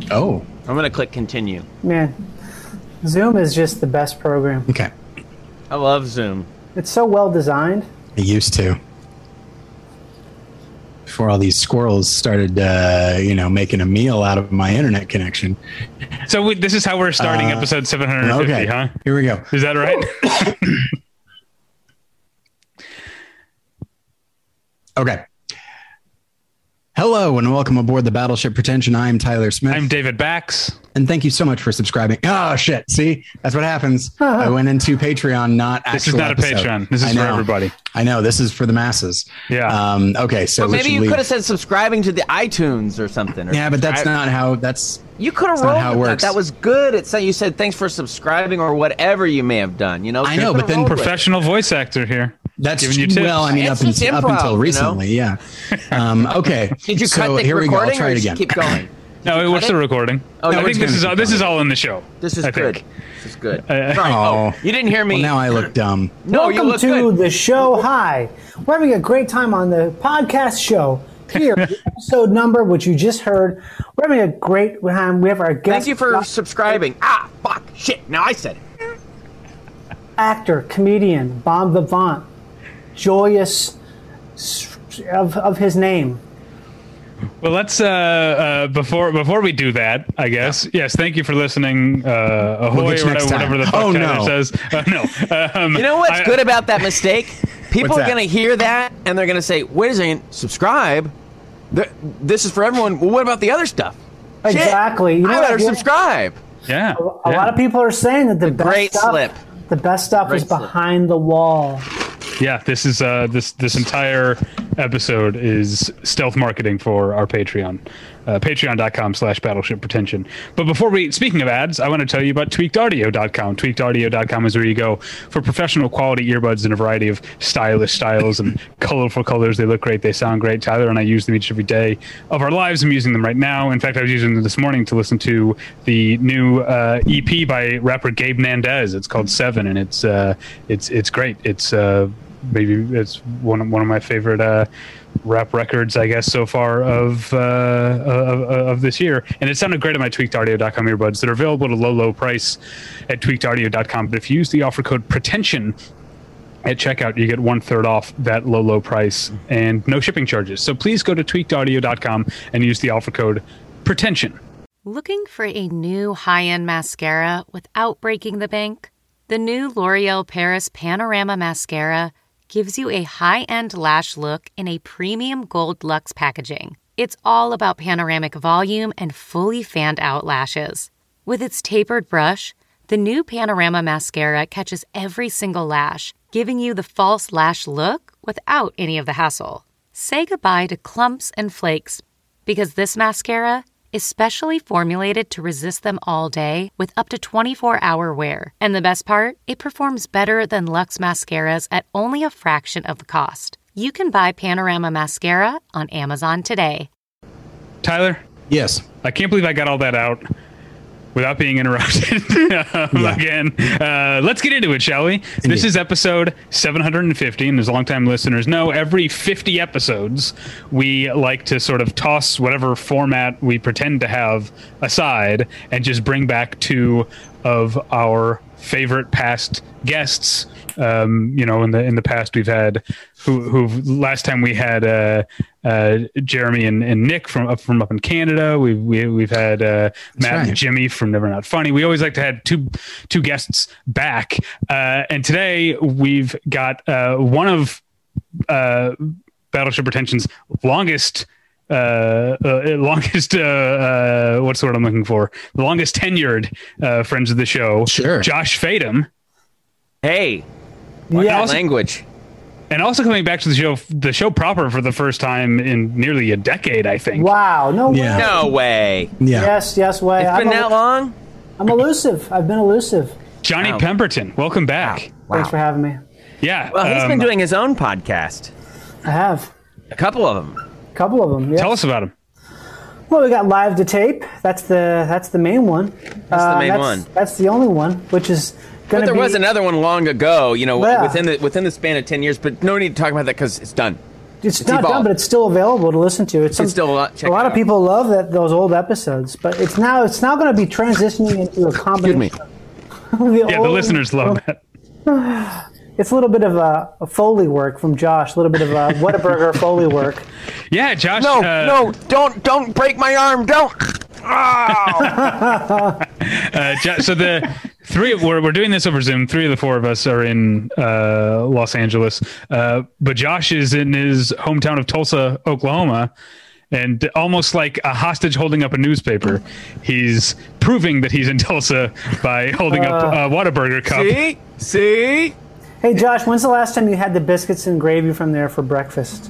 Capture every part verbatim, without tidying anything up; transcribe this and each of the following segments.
Oh. I'm going to click continue. Man, Zoom is just the best program. Okay. I love Zoom. It's so well designed. I used to. Before all these squirrels started, uh, you know, making a meal out of my internet connection. So we, this is how we're starting Uh, episode seven hundred fifty, okay. huh? Here we go. Is that right? Okay. Hello and welcome aboard the Battleship Pretension. I'm Tyler Smith. I'm David Bax. And thank you so much for subscribing. Oh, shit. See? That's what happens. I went into Patreon, not actual This is not episode. a Patreon. This is I for know. everybody. I know. This is for the masses. Yeah. Um, okay, so But we maybe should you leave. could have said subscribing to the iTunes or something. Or Yeah, but that's subscribe- not how... That's You could have that's not rolled how it with that. works. That was good. It said you said thanks for subscribing or whatever you may have done. You know, I You know, could but have then rolled with it. Professional voice actor here. That's Giving you tips. well. I mean, It's up, just until, up improv, until you know? recently, yeah. Um, okay. Did you so cut the here we go. I'll recording try or it just again. keep going? No, you we're cut still it? recording. Oh, I yeah, think we're this is gonna all, keep this is going. all in the show. This is I good. think. This is good. Uh, Sorry. oh. Oh, you didn't hear me. Well, now I look dumb. no, you Welcome look to good. the show. Hi. We're having a great time on the podcast show. Here, the episode number, which you just heard. We're having a great time. We have our guest Thank you for subscribing. Ah, fuck, shit. Now I said it. actor, comedian, bon vivant, joyous of, of his name. Well, let's uh, uh, before before we do that, I guess. Yes, thank you for listening. Uh, ahoy, We'll get you or next whatever, time. whatever the fuck Oh, Tyler no. says. Uh, no. Um, You know what's I- good about that mistake? People What's are that? going to hear that and they're going to say, wait a second, subscribe? Th- This is for everyone. Well, what about the other stuff? Shit, Exactly. You know I what? better Yeah. subscribe. Yeah. A lot of people are saying that the, best great stuff, slip. the best stuff Great is slip. behind the wall. Yeah, this is uh, this this entire episode is stealth marketing for our Patreon, uh, patreon.com slash battleship pretension. But before we, speaking of ads, I want to tell you about tweaked audio dot com. tweaked audio dot com is where you go for professional quality earbuds in a variety of stylish styles and colorful colors. They look great. They sound great. Tyler and I use them each every day of our lives. I'm using them right now. In fact, I was using them this morning to listen to the new uh, E P by rapper Gabe Nandez. It's called Seven, and it's uh, it's it's great. It's uh, maybe it's one of, one of my favorite uh, rap records, I guess, so far of, uh, of of this year. And it sounded great on my tweaked audio dot com earbuds that are available at a low, low price at tweaked audio dot com. But if you use the offer code pretension at checkout, you get one third off that low, low price and no shipping charges. So please go to tweaked audio dot com and use the offer code pretension. Looking for a new high-end mascara without breaking the bank? The new L'Oreal Paris Panorama Mascara gives you a high-end lash look in a premium gold luxe packaging. It's all about panoramic volume and fully fanned-out lashes. With its tapered brush, the new Panorama Mascara catches every single lash, giving you the false lash look without any of the hassle. Say goodbye to clumps and flakes, because this mascara is specially formulated to resist them all day with up to twenty-four hour wear. And the best part? It performs better than Luxe mascaras at only a fraction of the cost. You can buy Panorama Mascara on Amazon today. Tyler, Yes. I can't believe I got all that out without being interrupted um, Yeah. again. Uh, let's get into it, shall we? This is episode seven hundred fifty, and as longtime listeners know, every fifty episodes, we like to sort of toss whatever format we pretend to have aside and just bring back two of our favorite past guests. Um, you know, in the in the past, we've had who who last time we had uh, uh, Jeremy and, and Nick from up from up in Canada. We've we, we've had uh, Matt right. and Jimmy from Never Not Funny. We always like to have two two guests back, uh, and today we've got uh, one of uh, Battleship Pretension's longest. Uh, uh, longest, uh, uh, what's the word I'm looking for? The longest tenured uh, friends of the show. Sure. Josh Fadem. Hey, Yeah. what language? And also coming back to the show, the show proper for the first time in nearly a decade, I think. Wow. No way. Yeah. No way. Yeah. Yes, yes, way. It's been I'm, that long? I'm elusive. I've been elusive. Johnny Wow. Pemberton, welcome back. Thanks for having me. Yeah. Well, he's um, been doing his own podcast. I have. A couple of them. A couple of them, yeah. Tell us about him. Well, we got Live to Tape. That's the that's the main one. That's the main that's, one. That's the only one, which is going But to there be... was another one long ago, you know, Yeah. within the within the span of ten years, but no need to talk about that because it's done. It's, It's not evolved. done, but it's still available to listen to. It's, It's still a lot- check a lot it of out. people love that those old episodes, but it's now it's now going to be transitioning into a combination. Excuse of the Yeah, the old- listeners love that. It's a little bit of a, a Foley work from Josh, a little bit of a Whataburger Foley work. Yeah, Josh. No, uh, no, don't, don't break my arm. Don't. Oh. Uh, Jo- so the three we're we're doing this over Zoom. Three of the four of us are in uh, Los Angeles, uh, but Josh is in his hometown of Tulsa, Oklahoma, and almost like a hostage holding up a newspaper, he's proving that he's in Tulsa by holding up a Whataburger cup. See, see. Hey, Josh, when's the last time you had the biscuits and gravy from there for breakfast?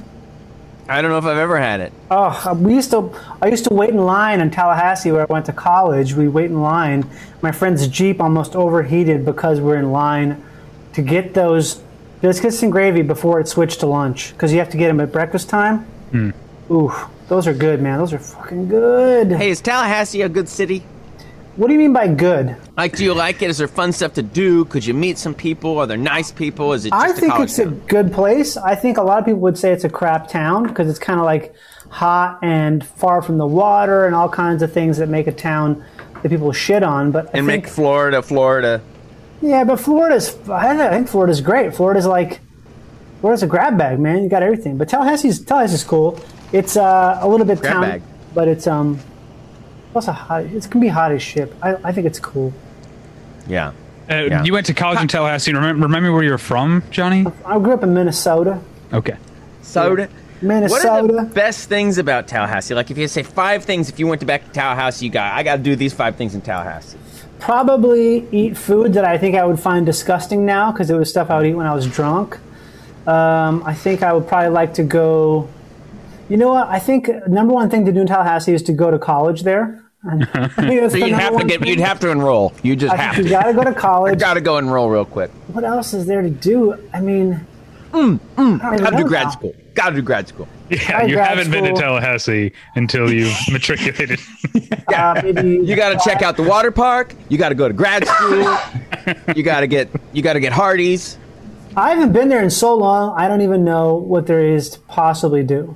I don't know if I've ever had it. Oh, we used to. I used to wait in line in Tallahassee where I went to college. We wait in line. My friend's Jeep almost overheated because we're in line to get those biscuits and gravy before it switched to lunch because you have to get them at breakfast time. Mm. Ooh, those are good, man. Those are fucking good. Hey, is Tallahassee a good city? What do you mean by good? Like, do you like it? Is there fun stuff to do? Could you meet some people? Are there nice people? Is it just I a think college it's a town? good place. I think a lot of people would say it's a crap town because it's kind of like hot and far from the water and all kinds of things that make a town that people shit on. But I And think, make Florida, Florida. yeah, but Florida's. I think Florida's great. Florida's like Florida's a grab bag, man. You got everything. But Tallahassee's Tallahassee's cool. It's uh, a little bit Grab town, bag. but it's um, also hot. It's gonna be hot as shit. I, I think it's cool. Yeah. Uh, Yeah. You went to college in Tallahassee. Remember, remember where you're from, Johnny? I grew up in Minnesota. Okay. Soda. Minnesota. What are the best things about Tallahassee? Like, if you say five things, if you went to back to Tallahassee, you got, I got to do these five things in Tallahassee. Probably eat food that I think I would find disgusting now because it was stuff I would eat when I was drunk. Um, I think I would probably like to go. You know what? I think number one thing to do in Tallahassee is to go to college there. And I think that's So the you'd number have to one get, thing. you'd have to enroll. You just I have think to. you got to go to You college. got to go enroll real quick. What else is there to do? I mean, I don't even Got to know do grad now. school. Got to do grad school. Yeah, Hi, you grad haven't been to school. Tallahassee until you've matriculated. Uh, maybe You got to check out the water park. You got to go to grad school. you got to get you got to get Hardee's. I haven't been there in so long. I don't even know what there is to possibly do.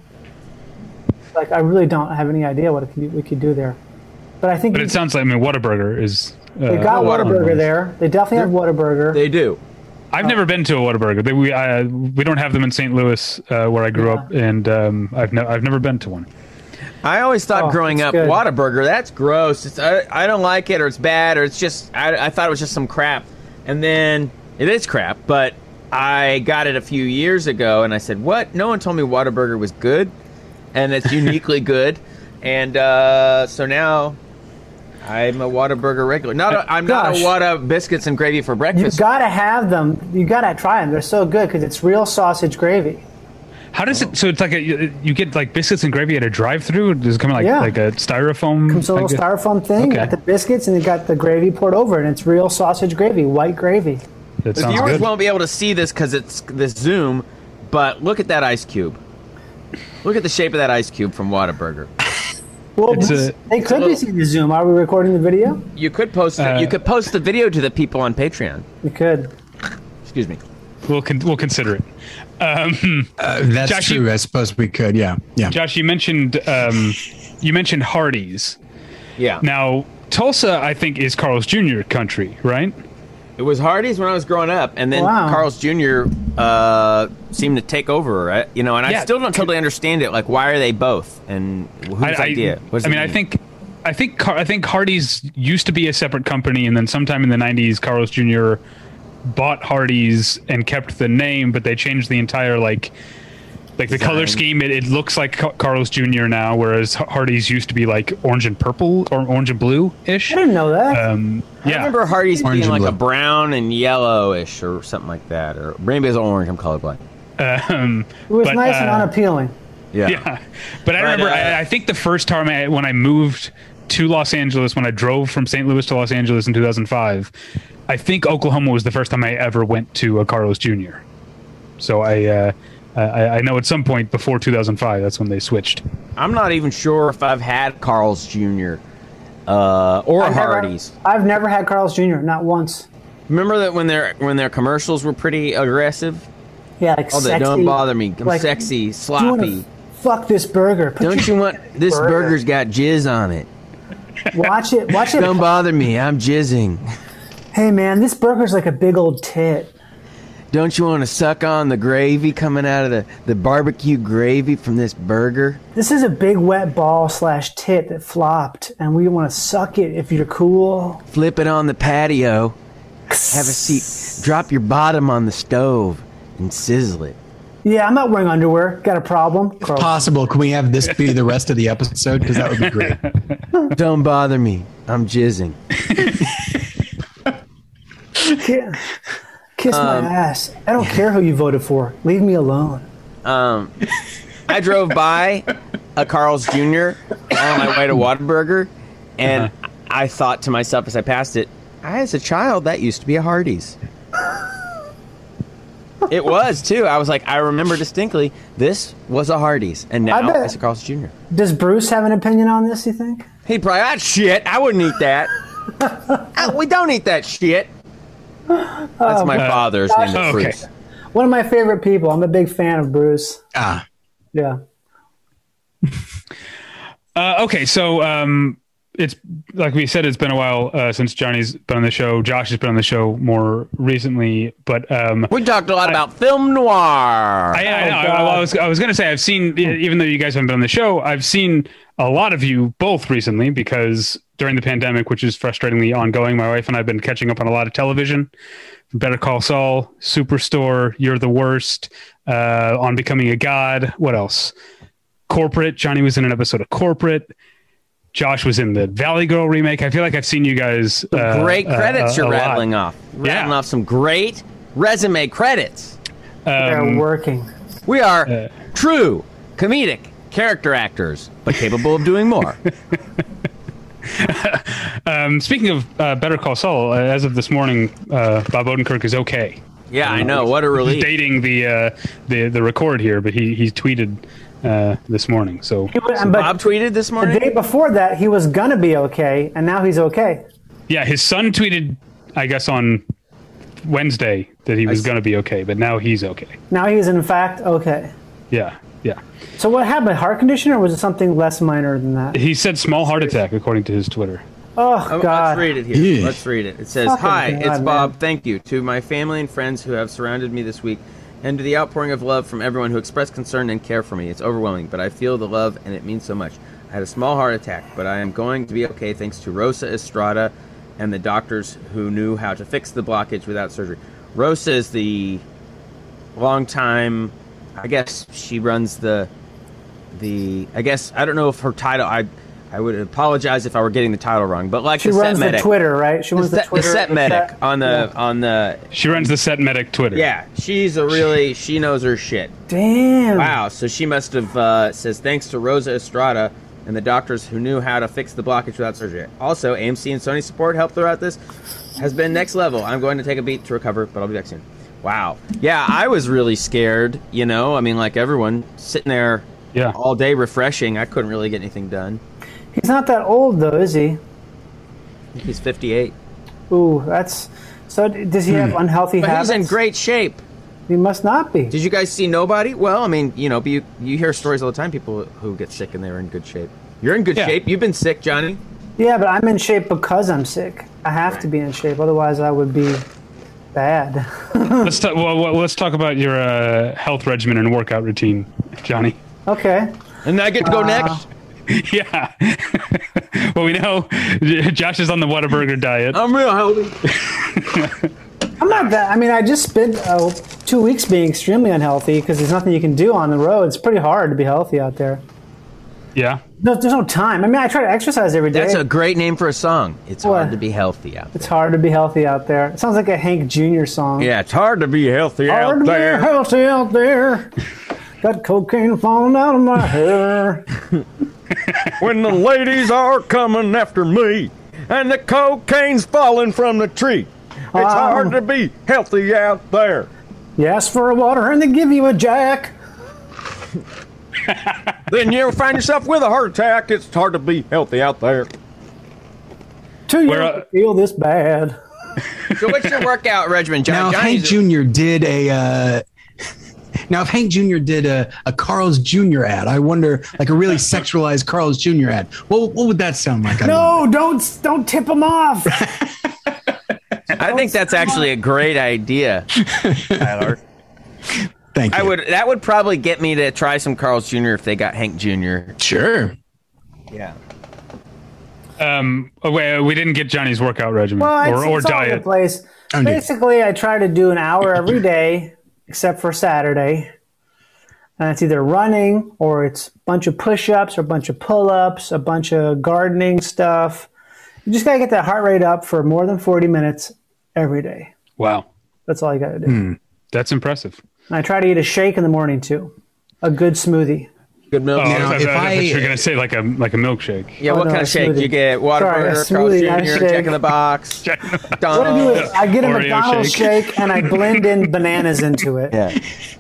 Like, I really don't have any idea what it could, we could do there. But I think But it sounds like, I mean, Whataburger is. Uh, they got Whataburger. Whataburger there. They definitely have Whataburger. They do. I've never been to a Whataburger. They, we uh, we don't have them in Saint Louis, uh, where I grew Yeah. up, and um, I've ne- I've never been to one. I always thought Oh, growing it's up, good. Whataburger, that's gross. It's, I, I don't like it, or it's bad, or it's just, I, I thought it was just some crap. And then, it is crap, but I got it a few years ago, and I said, what? No one told me Whataburger was good, and it's uniquely good. And uh, so now, I'm a Whataburger regular. Not a, I'm not a Gosh. Whata biscuits and gravy for You breakfast. gotta have them. You gotta try them. They're so good because it's real sausage gravy. How does it? So it's like a, you you get like biscuits and gravy at a drive-through. Does it come in like Yeah. like a styrofoam? It's a little like a- styrofoam thing. You Okay. got the biscuits and you got the gravy poured over it, and it's real sausage gravy, white gravy. That The sounds viewers good. won't be able to see this because it's this Zoom, but look at that ice cube. Look at the shape of that ice cube from Whataburger. Well, It's a- they could little- be seeing the Zoom. Are we recording the video? You could post it. Uh, you could post the video to the people on Patreon. We could. Excuse me. We'll con- we'll consider it. Um, Uh, that's Josh, you- true. I suppose we could. Yeah. Yeah. Josh, you mentioned um, you mentioned Hardee's. Yeah. Now Tulsa, I think, is Carl's Junior country, right? It was Hardee's when I was growing up, and then Wow. Carl's Junior Uh, seemed to take over, right? You know, and I Yeah. still don't totally understand it. Like, why are they both? And whose I, I- idea? What does I it mean, I mean? think, I think, Car- I think Hardee's used to be a separate company, and then sometime in the nineties, Carl's Junior bought Hardee's and kept the name, but they changed the entire like, like the color Design. scheme. It, it looks like Ca- Carl's Junior now, whereas Hardee's used to be like orange and purple or orange and blue ish. I didn't know that. Um, I yeah, remember Hardee's Orange being and like a blue. brown and yellowish or something like that, or maybe it's orange. I'm colorblind. um, it was but, nice and uh, unappealing. Yeah, but I But, remember. uh, I, I think the first time I, when I moved to Los Angeles, when I drove from Saint Louis to Los Angeles in two thousand five, I think Oklahoma was the first time I ever went to a Carl's Junior So I, uh, I, I know at some point before two thousand five, that's when they switched. I'm not even sure if I've had Carl's Junior Uh, or I've never- Hardee's. I've never had Carl's Junior Not once. Remember that when their when their commercials were pretty aggressive? Yeah, like All that, sexy. don't bother me. I'm like, sexy, "Do you sloppy. wanna fuck this burger. Put Don't your you want this burger. burger's got jizz on it? Watch it. Watch it. Don't bother me. I'm jizzing. Hey man, this burger's like a big old tit. Don't you want to suck on the gravy coming out of the, the barbecue gravy from this burger? This is a big wet ball slash tit that flopped, and we want to suck it if you're cool. Flip it on the patio. Have a seat. Drop your bottom on the stove and sizzle it. Yeah, I'm not wearing underwear. Got a problem? If possible, can we have this be the rest of the episode? Because that would be great. Don't bother me. I'm jizzing. Kiss, kiss Um, my ass. I don't care who you voted for. Leave me alone. Um, I drove by a Carl's Junior on my way to Whataburger, and uh-huh. I thought to myself as I passed it, as a child, that used to be a Hardee's. It was, too. I was like, I remember distinctly, this was a Hardee's, and now it's a Carl's Junior Does Bruce have an opinion on this, you think? He'd probably, that shit, I wouldn't eat that. I, we don't eat that shit. That's my uh, father's name is okay. Bruce. One of my favorite people. I'm a big fan of Bruce. Ah. Yeah. uh, okay, so um, it's like we said, it's been a while uh, since Johnny's been on the show. Josh has been on the show more recently, but um, we talked a lot I, about film noir. I, I, I, I, I was I was going to say I've seen, even though you guys haven't been on the show, I've seen a lot of you both recently because during the pandemic, which is frustratingly ongoing, my wife and I have been catching up on a lot of television. Better Call Saul, Superstore, You're the Worst, uh, On Becoming a God. What else? Corporate. Johnny was in an episode of Corporate. Josh was in the Valley Girl remake. I feel like I've seen you guys. Uh, great credits uh, you're rattling lot. off. Rattling yeah. off some great resume credits. Um, They're working. We are uh, true comedic character actors, but capable of doing more. um, speaking of uh, Better Call Saul, uh, as of this morning, uh, Bob Odenkirk is okay. Yeah, I know. What a relief. Dating the uh, the the record here, but he he tweeted uh, this morning. So, was, so Bob tweeted this morning. The day before that, he was gonna be okay, and now he's okay. Yeah, his son tweeted, I guess on Wednesday, that he was I gonna be okay, but now he's okay. Now he's in fact okay. Yeah, yeah. So what happened? Heart condition, or was it something less minor than that? He said small heart attack, according to his Twitter. Oh, God. Let's read it here. Yeah. Let's read it. It says, Fucking hi, God, it's man. Bob. Thank you to my family and friends who have surrounded me this week and to the outpouring of love from everyone who expressed concern and care for me. It's overwhelming, but I feel the love and it means so much. I had a small heart attack, but I am going to be okay thanks to Rosa Estrada and the doctors who knew how to fix the blockage without surgery. Rosa is the long time, I guess she runs the, the, I guess, I don't know if her title, I I would apologize if I were getting the title wrong, but like she the runs set medic. the Twitter, right? She runs the, the, set, Twitter. the set the medic set, on the, yeah. on the, She runs the set medic Twitter. yeah, she's a really, she knows her shit. Damn. Wow, so she must have, uh, says, thanks to Rosa Estrada and the doctors who knew how to fix the blockage without surgery. Also, A M C and Sony support help throughout this has been next level. I'm going to take a beat to recover, but I'll be back soon. Wow. Yeah, I was really scared, you know, I mean, like everyone, sitting there Yeah. all day refreshing. I couldn't really get anything done. He's not that old, though, is he? I think he's fifty-eight. Ooh, that's... So does he have unhealthy But habits? he's in great shape. He must not be. Did you guys see Nobody? Well, I mean, you know, but you, you hear stories all the time, people who get sick and they're in good shape. You're in good Yeah. shape. You've been sick, Johnny. Yeah, but I'm in shape because I'm sick. I have to be in shape, otherwise I would be bad. let's talk. Well, well, let's talk about your uh, health regimen and workout routine, Johnny. Okay. And I get to go Uh, next. Yeah. Well, we know Josh is on the Whataburger diet. I'm real healthy. I'm not that. I mean, I just spent uh, two weeks being extremely unhealthy because there's nothing you can do on the road. It's pretty hard to be healthy out there. Yeah. No, there's no time. I mean, I try to exercise every day. That's a great name for a song. It's What? hard to be healthy out there. It's hard to be healthy out there. It sounds like a Hank Junior song. Yeah, it's hard to be healthy Hard out to there. be healthy out there. Got cocaine falling out of my hair. When the ladies are coming after me and the cocaine's falling from the tree. It's Um, hard to be healthy out there. You ask for a water and they give you a jack. Then you find yourself with a heart attack. It's hard to be healthy out there. Too Where, young uh, to feel this bad. So what's your workout regimen, John? Now, Johnny's Hank Junior did a uh, Now, if Hank Junior did a, a Carl's Junior ad, I wonder, like a really sexualized Carl's Junior ad, what, what would that sound like? I No, don't don't tip him off. I think that's actually a great idea, Tyler. Thank you. I would. That would probably get me to try some Carl's Junior if they got Hank Junior Sure. Yeah. Um, oh, wait, we didn't get Johnny's workout regimen Well, or, it's, or it's all over the diet. place. Okay. Basically, I try to do an hour every day, except for Saturday. And it's either running, or it's a bunch of push-ups, or a bunch of pull-ups, a bunch of gardening stuff. You just gotta get that heart rate up for more than forty minutes every day. Wow, That's all you gotta do. Hmm. that's impressive. And I try to eat a shake in the morning too, a good smoothie. Good milk. Oh, Now, I, if I, I I- thought you were gonna say like a like a milkshake. Yeah, Oh, what no, kind a of shake? smoothie. You get Sorry, a Whataburger, Carl's smoothie, not a Junior, shake. Jack in the Box, What I do McDonald's. is I get a Oreo McDonald's shake. shake. and I blend in bananas into it. Yeah.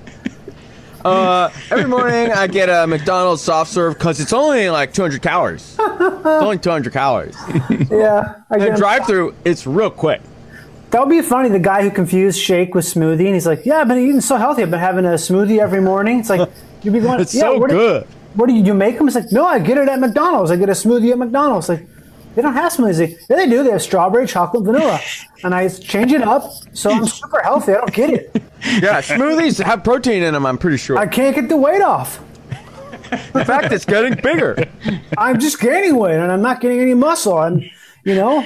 Uh, every morning I get a McDonald's soft serve because it's only like two hundred calories. It's only two hundred calories. Yeah. I The get a- drive through, it's real quick. That would be funny, the guy who confused shake with smoothie, and he's like, yeah, I've been eating so healthy. I've been having a smoothie every morning. It's like, you'd be going, It's yeah, so where do- good. Where do you, you make them? It's like, no, I get it at McDonald's. I get a smoothie at McDonald's. Like, they don't have smoothies. Like, yeah, they do. They have strawberry, chocolate, vanilla. And I change it up, so I'm super healthy. I don't get it. Yeah, smoothies have protein in them, I'm pretty sure. I can't get the weight off. In fact, it's getting bigger. I'm just gaining weight, and I'm not getting any muscle. I'm, you know,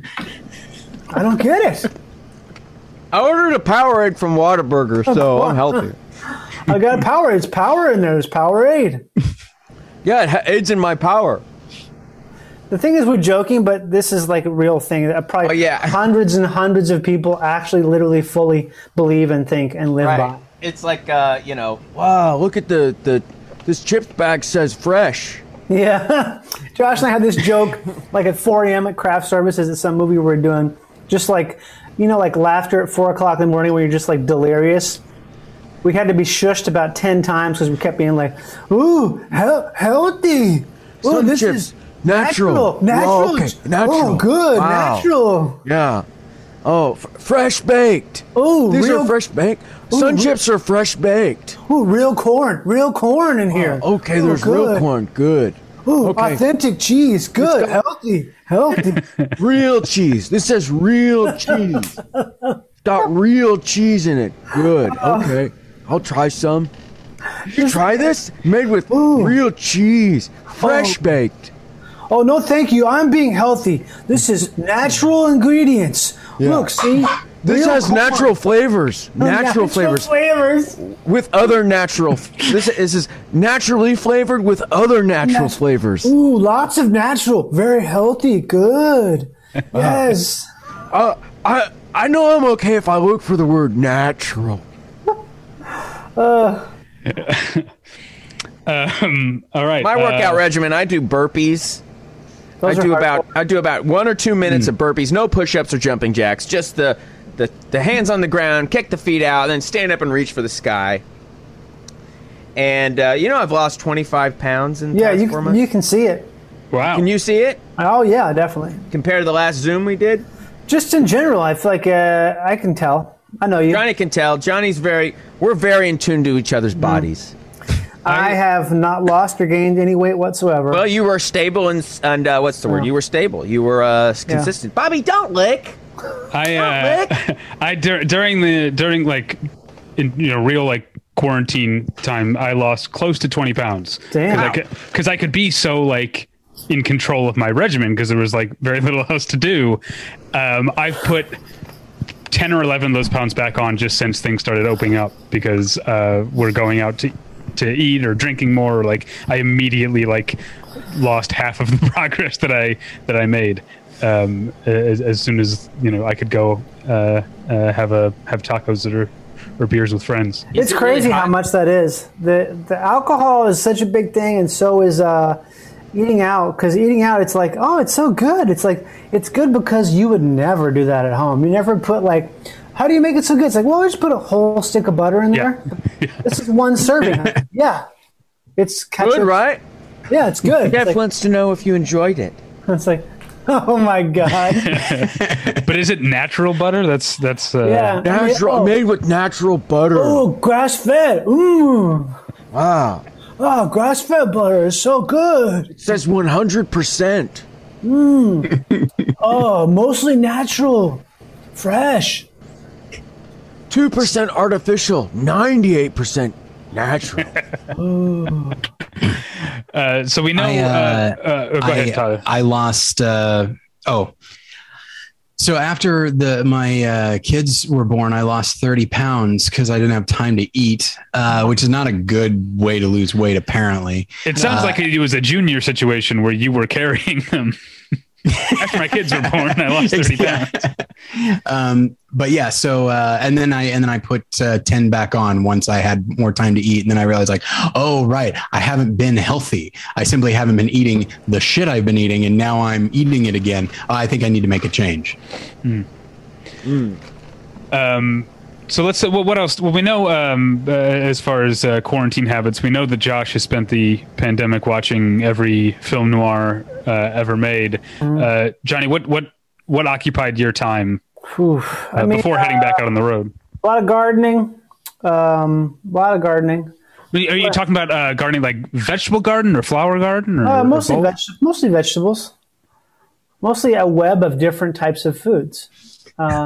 I don't get it. I ordered a Powerade from Whataburger, so I'm healthy. I got power. It's power in there. There's Powerade. Yeah, it ha- aids in my power. The thing is, we're joking, but this is like a real thing that probably Oh, yeah. hundreds and hundreds of people actually literally fully believe and think and live by. It's like, uh, you know, wow, look at the, the this chips bag says fresh. Yeah. Josh and I had this joke like at four a.m. at craft services at some movie we were doing. Just like, you know, like laughter at four o'clock in the morning when you're just like delirious. We had to be shushed about ten times because we kept being like, ooh, he- healthy. Oh, Some this chips, is natural. Natural. Oh, okay, natural. Oh, good. Wow. Natural. Yeah. Oh, f- fresh baked. Oh, These real- are fresh baked. Sun re- chips are fresh baked. Ooh, real corn. Real corn in here. Okay, Ooh, there's real good. corn. Good. Ooh, Okay. authentic cheese. Good. Healthy. Healthy. Real cheese. This says real cheese. Got real cheese in it. Good. Okay. I'll try some. You try this? Made with Ooh. real cheese. Fresh Oh. baked. Oh, no, thank you. I'm being healthy. This is natural ingredients. Yeah. Look, see? This Real has corn. natural flavors. Natural, flavors. flavors. With other natural. This, this is naturally flavored with other natural Nat- flavors. Ooh, lots of natural. Very healthy. Good. Yes. Uh, I I know I'm okay if I look for the word natural. Um, all right. My uh, workout regimen, I do burpees. Those I are do hard- about I do about one or two minutes of burpees, no push-ups or jumping jacks, just the, the the hands on the ground, kick the feet out, then stand up and reach for the sky. And uh, you know, I've lost twenty-five pounds in the Yeah, past you, four months. you can see it. Wow. Can you see it Oh, yeah, definitely. compared to the last Zoom we did? Just in general, I feel like uh, I can tell. I know you. Johnny can tell. Johnny's very we're very in tune to each other's bodies. I have not lost or gained any weight whatsoever. Well, you were stable and and uh, what's the word? Yeah. You were stable. You were uh, consistent. Bobby, don't lick. I uh, I dur- during the during like in you know real like quarantine time, I lost close to twenty pounds. Damn. Because I, I could be so like in control of my regimen because there was like very little else to do. Um, I've put ten or eleven of those pounds back on just since things started opening up because uh, we're going out to to eat or drinking more. Or like I immediately like lost half of the progress that I that I made. Um, as, as soon as you know I could go uh, uh, have a have tacos or or beers with friends. It's Is it crazy really how hot? much that is. The the alcohol is such a big thing, and so is uh, eating out. Because eating out, it's like, oh, it's so good. It's like it's good because you would never do that at home. You never put like, how do you make it so good? It's like, well, just put a whole stick of butter in Yeah. there. This is one serving. Yeah, it's ketchup. Good, right? Yeah, it's good. Jeff It's like, wants to know if you enjoyed it. it's like, Oh my god! But is it natural butter? That's that's uh, Yeah, Natural, I mean, oh, made with natural butter. oh, grass fed. Mmm. Wow. Oh, grass fed butter is so good. It says one hundred percent. Oh, mostly natural, fresh. two percent artificial, ninety-eight percent natural. Uh, so we know. I, Uh, uh, uh, oh, go ahead, I, Tyler. I lost. Uh, oh, so after the my uh, kids were born, I lost thirty pounds because I didn't have time to eat, uh, which is not a good way to lose weight, apparently. It sounds uh, like it was a junior situation where you were carrying them. After my kids were born, I lost thirty pounds. um, but yeah, so uh, and then I and then I put uh, ten back on once I had more time to eat, and then I realized like, oh right, I haven't been healthy. I simply haven't been eating the shit I've been eating, and now I'm eating it again. I think I need to make a change. Mm. Mm. Um. So let's. Well, what else? Well, we know um, uh, as far as uh, quarantine habits, we know that Josh has spent the pandemic watching every film noir uh, ever made. Mm. Uh, Johnny, what what what occupied your time Whew. I uh, mean, before heading back out on the road? A lot of gardening. Um, a lot of gardening. Are you talking about uh, gardening, like vegetable garden or flower garden? Or, Uh, mostly, or veg- mostly vegetables. Mostly a web of different types of foods. Uh,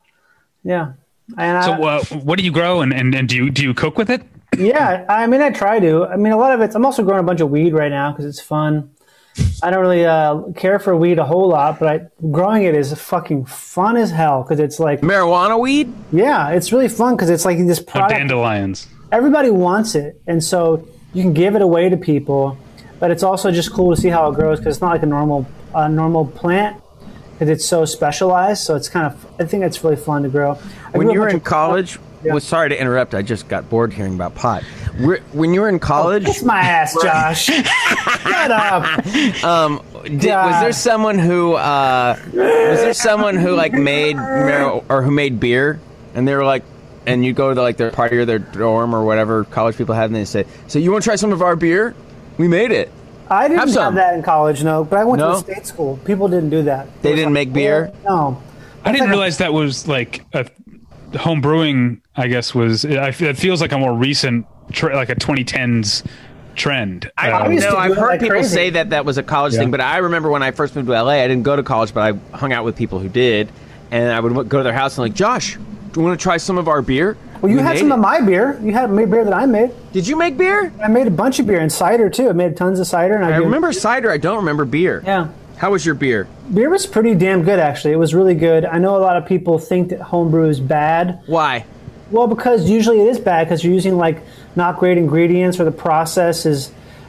yeah. And so, I, uh, what do you grow, and, and, and do you do you cook with it? yeah, I mean, I try to. I mean, a lot of it's. I'm also growing a bunch of weed right now because it's fun. I don't really uh, care for weed a whole lot, but I, growing it is fucking fun as hell because it's like Marijuana weed? yeah, it's really fun because it's like this Or product. dandelions? Everybody wants it, and so you can give it away to people. But it's also just cool to see how it grows because it's not like a normal a normal plant because it's so specialized. So it's kind of I think it's really fun to grow. I When grew a you were bunch in of- college, Yeah. well, sorry to interrupt. I just got bored hearing about pot. We're, when you were in college, Kiss my ass, Josh. Shut up. um, did, was there someone who uh, was there someone who like made mar- or who made beer, and they were like, and you go to like their party or their dorm or whatever college people had, and they say, "So you want to try some of our beer? We made it." I didn't Have have, some. that in college, no. But I went No? to a state school. People didn't do that. They It was didn't make beer? No. I didn't realize that was like a home brewing. I guess was I, it feels like a more recent, tre- like a twenty tens trend. I Um, don't used to know. do I've it heard like people crazy. say that that was a college Yeah. thing, but I remember when I first moved to L A, I didn't go to college, but I hung out with people who did, and I would w- go to their house and like, Josh, do you want to try some of our beer? Well, you We had made some it. of my beer. You had made beer that I made. Did you make beer? I made a bunch of beer and cider too. I made tons of cider. And I, I gave- remember cider. I don't remember beer. Yeah. How was your beer? Beer was pretty damn good, actually. It was really good. I know a lot of people think that homebrew is bad. Why? Well, because usually it is bad because you're using like not great ingredients or the process is.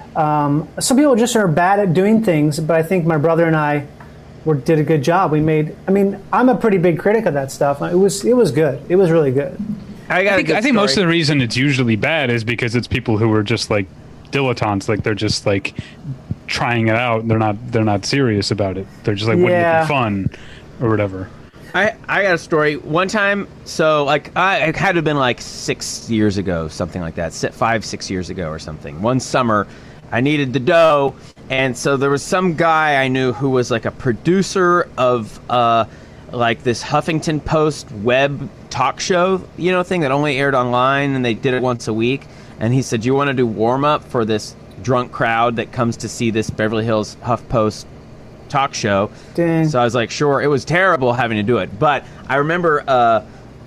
Um, some people just are bad at doing things, but I think my brother and I were, did a good job. We made. I mean, I'm a pretty big critic of that stuff. It was it was good. It was really good. I got I a think, good I think most of story. the reason it's usually bad is because it's people who are just like dilettantes, like they're just like trying it out. They're not they're not serious about it. They're just like wanting Yeah. to be fun or whatever. I, I got a story. One time, so like I it had to have been like six years ago, something like that, si- five six years ago or something. One summer, I needed the dough, and so there was some guy I knew who was like a producer of uh like this Huffington Post web talk show, you know, thing that only aired online, and they did it once a week. And he said, "Do you want to do warm up for this drunk crowd that comes to see this Beverly Hills HuffPost talk show?" Dang. So I was like, sure. It was terrible having to do it, but I remember uh,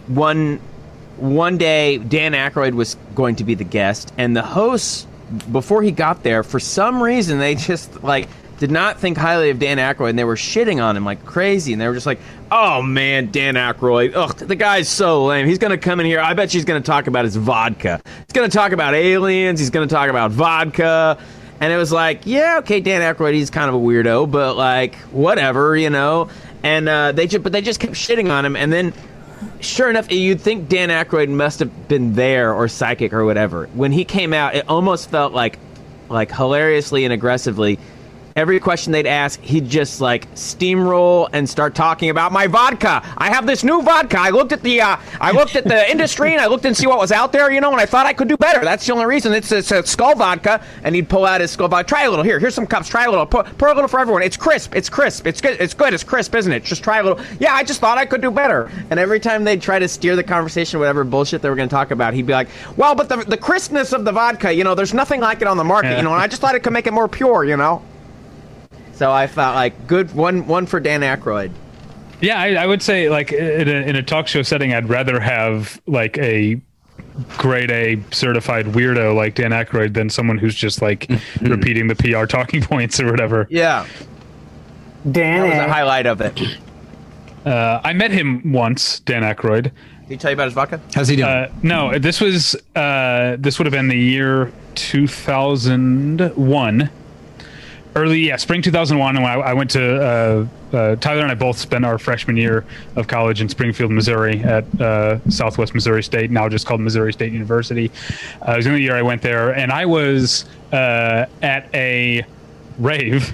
one one day Dan Aykroyd was going to be the guest, and the hosts, before he got there, for some reason they just like did not think highly of Dan Aykroyd, and they were shitting on him like crazy, and they were just like, "Oh man, Dan Aykroyd, ugh, the guy's so lame. He's gonna come in here. I bet she's gonna talk about his vodka. He's gonna talk about aliens. He's gonna talk about vodka." And it was like, yeah, okay, Dan Aykroyd, he's kind of a weirdo, but like, whatever, you know. And uh, they just, but they just kept shitting on him. And then, sure enough, you'd think Dan Aykroyd must have been there or psychic or whatever. When he came out, it almost felt like, like hilariously and aggressively, every question they'd ask, he'd just like steamroll and start talking about my vodka. I have this new vodka. I looked at the uh, I looked at the industry and I looked and see what was out there, you know, and I thought I could do better. That's the only reason. It's, it's a Skull vodka, and he'd pull out his Skull vodka. Try a little. Here, here's some cups. Try a little. Pour, pour a little for everyone. It's crisp. It's crisp. It's good. It's good. It's crisp, isn't it? Just try a little. Yeah, I just thought I could do better. And every time they'd try to steer the conversation, whatever bullshit they were going to talk about, he'd be like, well, but the the crispness of the vodka, you know, there's nothing like it on the market, yeah. you know, and I just thought it could make it more pure, you know. So I felt like good one one for Dan Aykroyd. Yeah, I, I would say like in a, in a talk show setting, I'd rather have like a grade A certified weirdo like Dan Aykroyd than someone who's just like mm-hmm. repeating the P R talking points or whatever. Yeah, Dan, that was a highlight of it. Uh, I met him once, Dan Aykroyd. Did he tell you about his vodka? How's he doing? Uh, no, this was uh, this would have been the year two thousand one. Early, yeah, spring two thousand one, and when I, I went to, uh, uh, Tyler and I both spent our freshman year of college in Springfield, Missouri at uh, Southwest Missouri State, now just called Missouri State University. Uh, it was the only year I went there, and I was uh, at a rave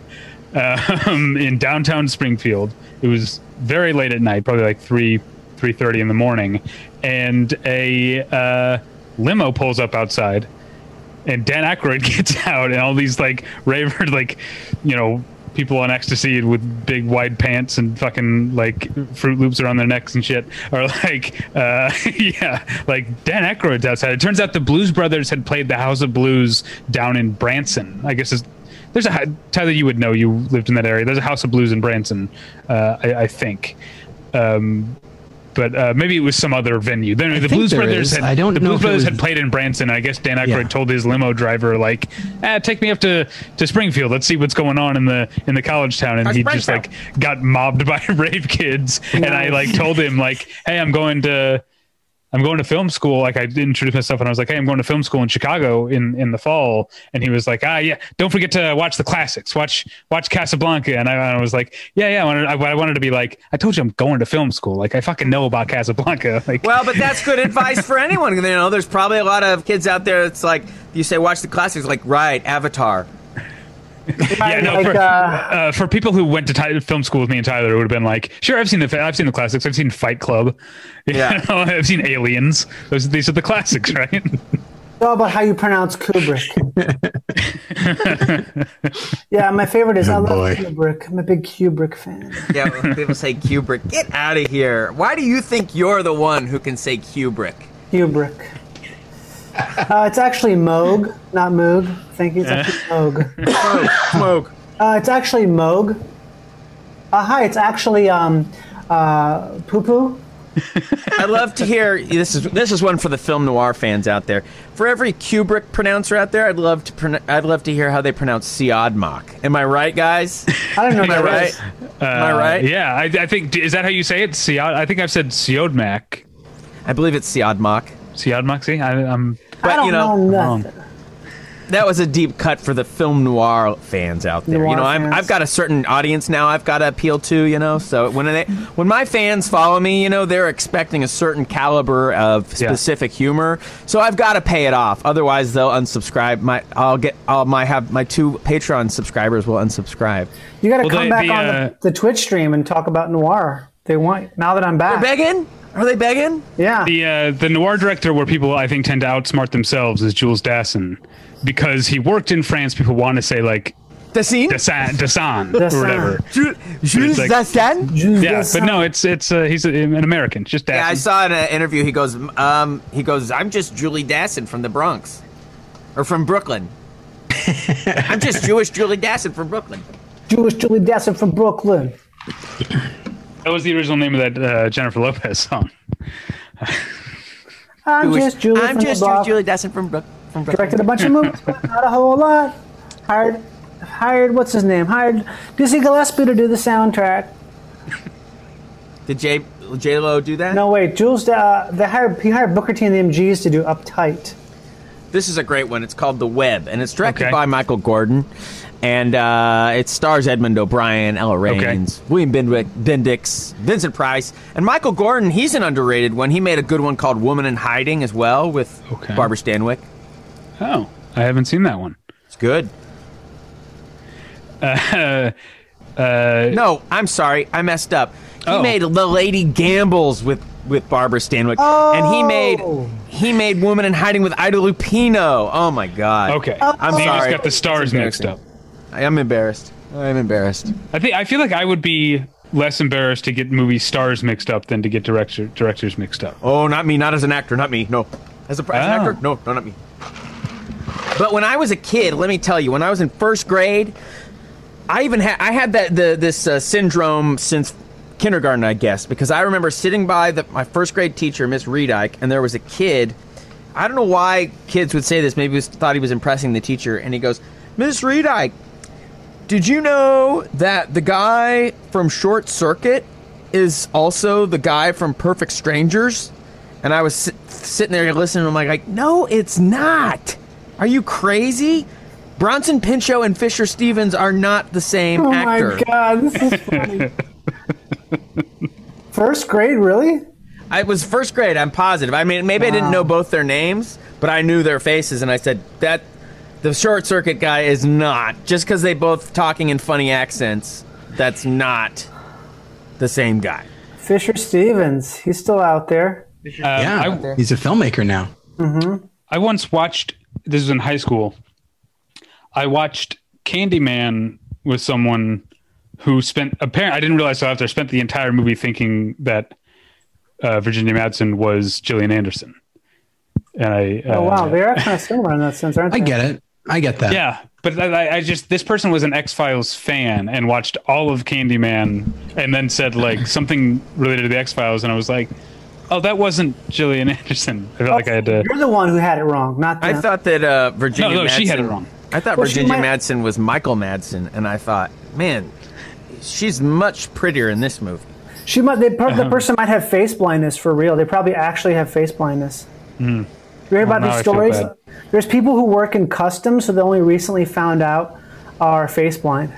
um, in downtown Springfield. It was very late at night, probably like three, three thirty in the morning, and a uh, limo pulls up outside. And Dan Aykroyd gets out, and all these like raver, like, you know, people on ecstasy with big wide pants and fucking like Fruit Loops around their necks and shit are like, uh, yeah, like Dan Aykroyd's outside. It turns out the Blues Brothers had played the House of Blues down in Branson. I guess it's, there's a Tyler, you would know, you lived in that area. There's a House of Blues in Branson, uh, I, I think. Um, But uh, maybe it was some other venue. Then the Blues Brothers had, I don't the know Blues Brothers was... had played in Branson. I guess Dan Aykroyd yeah. told his limo driver, like, ah, "Take me up to, to Springfield. Let's see what's going on in the in the college town." And he just like got mobbed by rave kids. Nice. And I like told him like, "Hey, I'm going to." I'm going to film school. Like I introduced myself and I was like, hey, I'm going to film school in Chicago in, in the fall. And he was like, ah, yeah, don't forget to watch the classics. Watch, watch Casablanca. And I, I was like, yeah, yeah. I wanted, I, I wanted to be like, I told you I'm going to film school. Like I fucking know about Casablanca. Like, well, but that's good advice for anyone. You know, there's probably a lot of kids out there. It's like, you say, watch the classics. Like, right. Avatar. yeah, no, like, for, uh, uh, for people who went to ty- film school with me and Tyler, it would have been like, sure, I've seen the I've seen the classics. I've seen Fight Club. Yeah, you know, I've seen Aliens. Those these are the classics, right? It's all about how you pronounce Kubrick. Yeah, my favorite is oh, I love boy. Kubrick. I'm a big Kubrick fan. Yeah, when people say Kubrick, get out of here. Why do you think you're the one who can say Kubrick? Kubrick. Uh, it's actually Moog, not Moog. Thank you. It's actually Moog. Smoke. Uh, it's actually Moog. Uh, hi, it's actually um, uh, Poo Poo. I'd love to hear this is this is one for the film noir fans out there. For every Kubrick pronouncer out there, I'd love to pron- I'd love to hear how they pronounce Siodmak. Am I right, guys? I don't know. Am I what that right? is. Uh, Am I right? Yeah, I, I think is that how you say it? Siod. I think I've said Siodmak. I believe it's Siodmak. Siodmak. See, I, I'm. But I don't you know, know wrong. nothing. that was a deep cut for the film noir fans out there. Noir you know, I'm, fans. I've got a certain audience now I've got to appeal to, you know. So when they, when my fans follow me, you know, they're expecting a certain caliber of specific yeah. humor. So I've got to pay it off. Otherwise, they'll unsubscribe. My I'll get I'll my have my two Patreon subscribers will unsubscribe. You got to Well, come the- back the, on uh, the, the Twitch stream and talk about noir. They want now that I'm back. They're begging? Are they begging? Yeah. The uh, the noir director where people I think tend to outsmart themselves is Jules Dassin, because he worked in France. People want to say like The scene? Dassin, Dassin Dassin. or whatever. Jules Jules like- Dassin? Jules Yeah, Dassin. but no, it's it's uh, he's a, an American, just Dassin. Yeah, I saw in an interview. He goes, um, he goes, I'm just Julie Dassin from the Bronx, or from Brooklyn. I'm just Jewish Julie Dassin from Brooklyn. Jewish Julie Dassin from Brooklyn. That was the original name of that uh, Jennifer Lopez song. I'm Jewish- just Julie I'm from just the block. Julie Dassin from, Brook from Brooklyn. Directed a bunch of movies, but not a whole lot. Hired, hired, what's his name? Hired Dizzy Gillespie to do the soundtrack. Did J J Lo do that? No, wait, Jules. Uh, they hired he hired Booker T and the M Gs to do Uptight. This is a great one. It's called The Web, and it's directed Okay. by Michael Gordon, and uh, it stars Edmund O'Brien, Ella Raines, William Benwick, Bendix, Vincent Price, and Michael Gordon. He's an underrated one. He made a good one called Woman in Hiding as well with Okay. Barbara Stanwyck. Oh, I haven't seen that one. It's good. Uh, uh, No, I'm sorry, I messed up. He Oh. made The Lady Gambles with with Barbara Stanwyck, and he made Oh. he made Woman in Hiding with Ida Lupino. Oh my God. okay. I'm so you sorry. just got the stars It's mixed up. embarrassing. I am embarrassed. I'm embarrassed. I think I feel like I would be less embarrassed to get movie stars mixed up than to get director directors mixed up. Oh, not me. Not as an actor. Not me. No. As, a, as an Oh. actor? No, no, not me. But when I was a kid, let me tell you, when I was in first grade, I even had I had that the this uh, syndrome since kindergarten, I guess, because I remember sitting by the, my first grade teacher, Miss Reedike, and there was a kid. I don't know why kids would say this. Maybe he was, thought he was impressing the teacher, and he goes, "Miss Reedike, did you know that the guy from Short Circuit is also the guy from Perfect Strangers?" And I was sit, sitting there listening, and I'm like, like, no, it's not. Are you crazy? Bronson Pinchot and Fisher Stevens are not the same Oh actor. my god, this is funny. First grade, really? I was first grade, I'm positive. I mean, maybe I didn't Wow. know both their names, but I knew their faces, and I said, that the Short Circuit guy is not. Just because they both talking in funny accents, that's not the same guy. Fisher Stevens, he's still out there. Uh, Yeah, I, he's a filmmaker now. I once watched. This was in high school. I watched Candyman with someone who spent. Apparently, I didn't realize so after. Spent the entire movie thinking that uh, Virginia Madsen was Gillian Anderson. And I. Uh, Oh wow, they are kind of similar in that sense, aren't they? I get it. I get that. Yeah, but I, I just this person was an X-Files fan and watched all of Candyman and then said like something related to the X-Files, and I was like, "Oh, that wasn't Gillian Anderson." I felt like I had to. You're the one who had it wrong, not them. I thought that uh, Virginia No, no, Madsen... she had it wrong. I thought Well, she Virginia might- Madsen was Michael Madsen, and I thought, man, she's much prettier in this movie. She might. They, Uh-huh. the person might have face blindness for real. They probably actually have face blindness. You hear about now these I feel stories? bad. There's people who work in customs, so they only recently found out are face blind.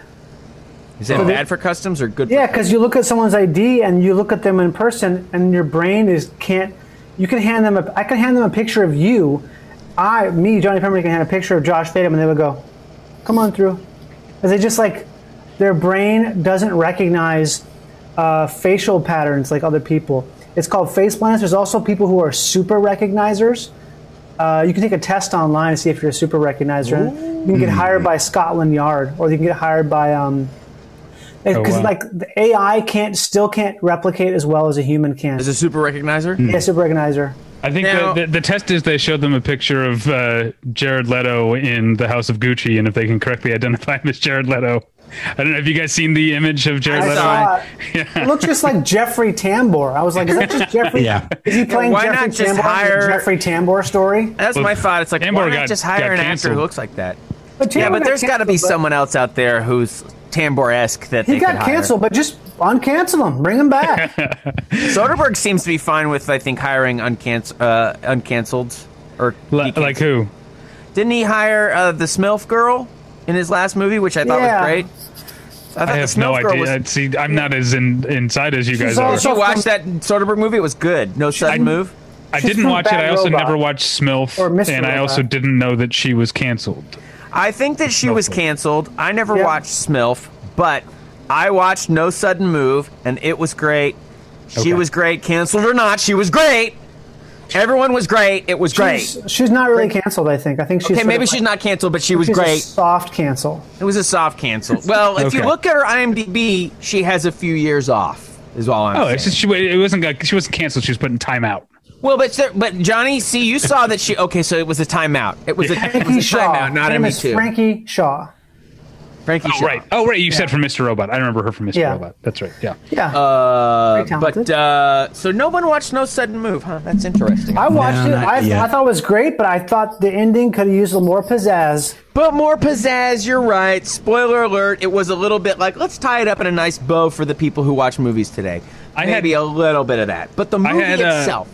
Is that bad for customs or good? Yeah, for because you look at someone's I D and you look at them in person, and your brain is can't. You can hand them a. I can hand them a picture of you. I, me, Johnny Pemberton, can hand a picture of Josh Fadem, and they would go, "Come on through," because they just like their brain doesn't recognize uh, facial patterns like other people. It's called face blindness. There's also people who are super recognizers. Uh, you can take a test online to see if you're a super recognizer. You can get hired by Scotland Yard, or you can get hired by um, because Oh, wow. like the A I can't still can't replicate as well as a human can. Is a super recognizer? Yeah, super recognizer. I think Now- the, the, the test is they showed them a picture of uh, Jared Leto in the House of Gucci, and if they can correctly identify him as Jared Leto. I don't know. Have you guys seen the image of Jared I Leto? saw it. It looked just like Jeffrey Tambor. I was like, is that just Jeffrey? Yeah. Is he playing why Jeffrey not just Tambor? in the hire- Jeffrey Tambor story? That's Well, my thought. It's like, Tambor why not got- just hire got an actor canceled. who looks like that? But Yeah, Tambor but got there's got to be canceled, but- someone else out there who's Tambor-esque that He they got could hire. canceled, but just uncancel him. Bring him back. Soderbergh seems to be fine with, I think, hiring uncanc- uh, uncanceled. Or Li- like who? Didn't he hire uh, the Smilf girl in his last movie, which I thought Yeah. was great? I, thought I the have no Smilf girl idea. was- I'd See, I'm not as in, inside as you guys She's are. Did you also- watch that Soderbergh movie? It was good. No sudden move. I She's didn't from watch it. Bad I also Robot. never watched Smilf, Or Mister and I also Robot. didn't know that she was canceled. I think that she was canceled. I never Yeah. watched Smilf, but I watched No Sudden Move, and it was great. She Okay. was great. Canceled or not, she was great. Everyone was great. It was great. She's, she's not really canceled, I think. I think she's Okay, sort maybe of she's like- not canceled, but she was she's a great. soft cancel. It was a soft cancel. Well, if you Okay. look at her IMDb, she has a few years off. Is all I'm Oh, saying. it's just, she, it wasn't. like- She wasn't canceled. She was put in timeout. Well, but sir- but Johnny, see, you saw that she. Okay, so it was a timeout. It was a, it Frankie was a Shaw. timeout, not Her a name Me is Too. Frankie Shaw. Frankie Oh, Shaw. right. Oh, right. You said from Mister Robot. I remember her from Mister Yeah. Robot. That's right. Yeah. Yeah. Uh, Very talented. but uh, so no one watched No Sudden Move, huh? That's interesting. I watched No, it. not I, yet. I thought it was great, but I thought the ending could have used a little more pizzazz. But more pizzazz, you're right. Spoiler alert, it was a little bit like, let's tie it up in a nice bow for the people who watch movies today. I had- Maybe a little bit of that. But the I movie had, uh, itself.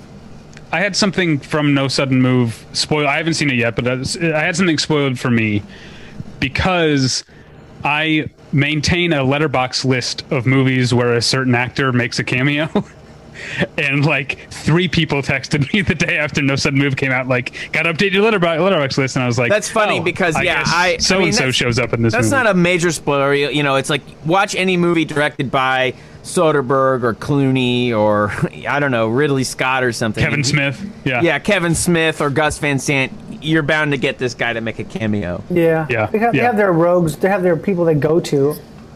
I had something from No Sudden Move spoiled. I haven't seen it yet, but I I had something spoiled for me because I maintain a letterbox list of movies where a certain actor makes a cameo. and like three people texted me the day after No Sudden Move came out, like, got to update your Letterboxd, Letterboxd list, and I was like, that's funny oh, because I yeah, guess I so and so shows up in this. That's movie. not a major spoiler. You you know, it's like watch any movie directed by Soderbergh or Clooney or I don't know Ridley Scott or something. Kevin Smith. Yeah. Yeah, Kevin Smith or Gus Van Sant. You're bound to get this guy to make a cameo. Yeah, Yeah, They have, they yeah. have their rogues. They have their people they go to.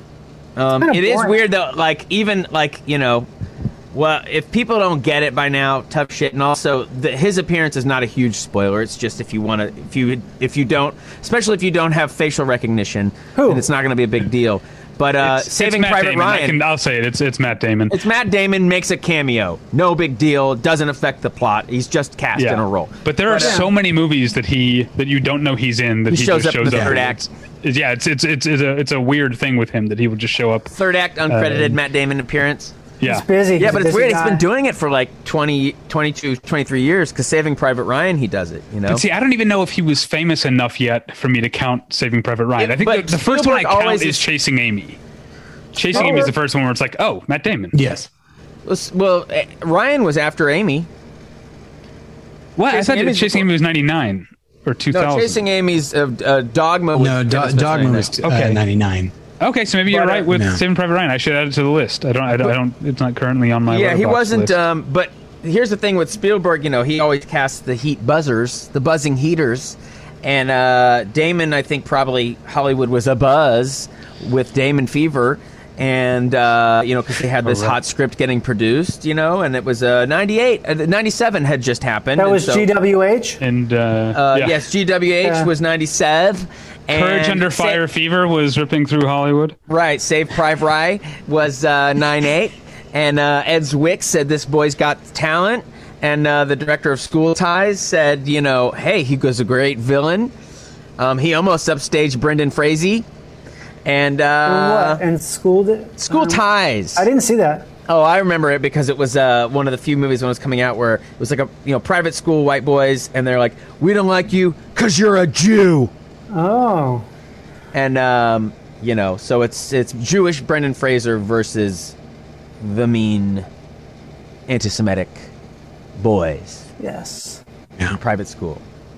Um, kinda it is boring. weird though. Like even like you know, well, if people don't get it by now, tough shit. And also, the, his appearance is not a huge spoiler. It's just if you want to, if you if you don't, especially if you don't have facial recognition, Who? then it's not going to be a big deal. But uh, It's- it's Saving Matt Private Damon. I Ryan, can, I'll say it. It's it's Matt Damon. it's Matt Damon makes a cameo. No big deal. Doesn't affect the plot. He's just cast in a role. But there are But, uh, so many movies that he that you don't know he's in that He he, shows just up in shows the up. third in. act. It's, yeah, it's, it's it's it's a it's a weird thing with him that he would just show up. Third act uncredited Um, Matt Damon appearance. Yeah, He's busy. Yeah, He's but a it's busy weird. guy. He's been doing it for like twenty, twenty-two, twenty-three years because Saving Private Ryan, he does it, you know? But see, I don't even know if he was famous enough yet for me to count Saving Private Ryan. Yeah, I think but the, the first one I Spielberg count always is is- Chasing Amy. Chasing Oh, Amy is the really? first one where it's like, oh, Matt Damon. Yes. Well, eh, Ryan was after Amy. What? I Chasing thought Amy's Chasing before- Amy was ninety-nine or two thousand. No, Chasing Amy's uh, uh, Dogma was No, Do- Christmas Dogma ninety-nine. was uh, Okay. ninety-nine. Okay, so maybe you're But, uh, right with No. Saving Private Ryan. I should add it to the list. I don't. I don't. I don't it's not currently on my. Yeah, he Letterboxd wasn't. list. Um, but here's the thing with Spielberg. You know, he always casts the heat buzzers, the buzzing heaters, and uh, Damon. I think probably Hollywood was a buzz with Damon Fever, and uh, you know because they had this hot script getting produced. You know, and it was uh, ninety-eight, uh, ninety-seven had just happened. That and was so- G W H. and uh, Uh, yeah. Yes, G W H Yeah. was ninety-seven. Courage and Under Sa- Fire Fever was ripping through Hollywood. Right, Save Private Ryan was uh, nine eight, and uh, Ed Zwick said this boy's got talent, and uh, the director of School Ties said, you know, hey, he was a great villain. Um, he almost upstaged Brendan Fraser, and uh, what? And school. Did, School um, Ties. I didn't see that. Oh, I remember it because it was uh, one of the few movies when it was coming out where it was like a you know private school white boys, and they're like, we don't like you because you're a Jew. Oh. And um, you know, so it's it's Jewish Brendan Fraser versus the mean anti-Semitic boys Yes. in private school.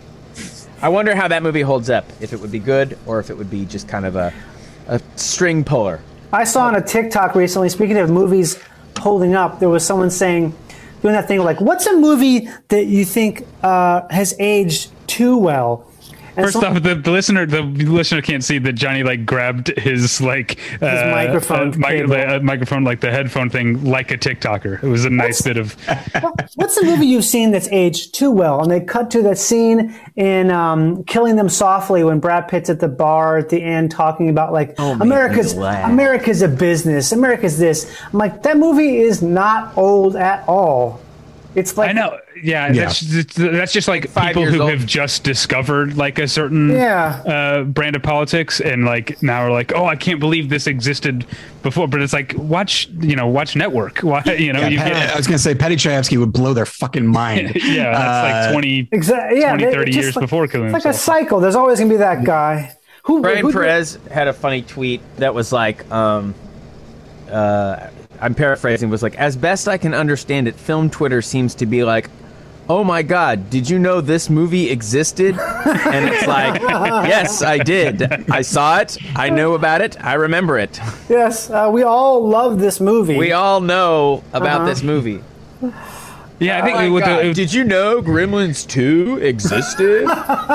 I wonder how that movie holds up. If it would be good or if it would be just kind of a a string puller. I saw on a TikTok recently, speaking of movies holding up, there was someone saying, doing that thing like, what's a movie that you think uh, has aged too well? And First some- off, the, the listener the listener can't see that Johnny like grabbed his like uh, microphone uh, mic- cable. the, uh, microphone like the headphone thing like a TikToker. It was a nice bit of What's the movie you've seen that's aged too well? And they cut to that scene in um, Killing Them Softly when Brad Pitt's at the bar at the end talking about like Oh, man, America's he's laugh. America's a business, America's this. I'm like, that movie is not old at all. It's like I know. Yeah, Yeah. that's that's just like Five people years who old. have just discovered like a certain Yeah. uh, brand of politics, and like now are like, oh, I can't believe this existed before. But it's like watch, you know, watch Network. Why, you know, Yeah, you Pat- get, I was going to say Petty Chayefsky would blow their fucking mind. yeah, that's Uh, like twenty, Exactly. Yeah, twenty, they- thirty it's just years like- before killing It's like a himself. cycle. There's always gonna be that guy. Who? Brian who Perez had a funny tweet that was like, um, uh, I'm paraphrasing, was like, as best I can understand it, film Twitter seems to be like, oh my God, did you know this movie existed? And it's like, yes, I did. I saw it. I know about it. I remember it. Yes, uh, we all love this movie. We all know about Uh-huh. this movie. Yeah, I Oh think my with God, the, did you know Gremlins two existed?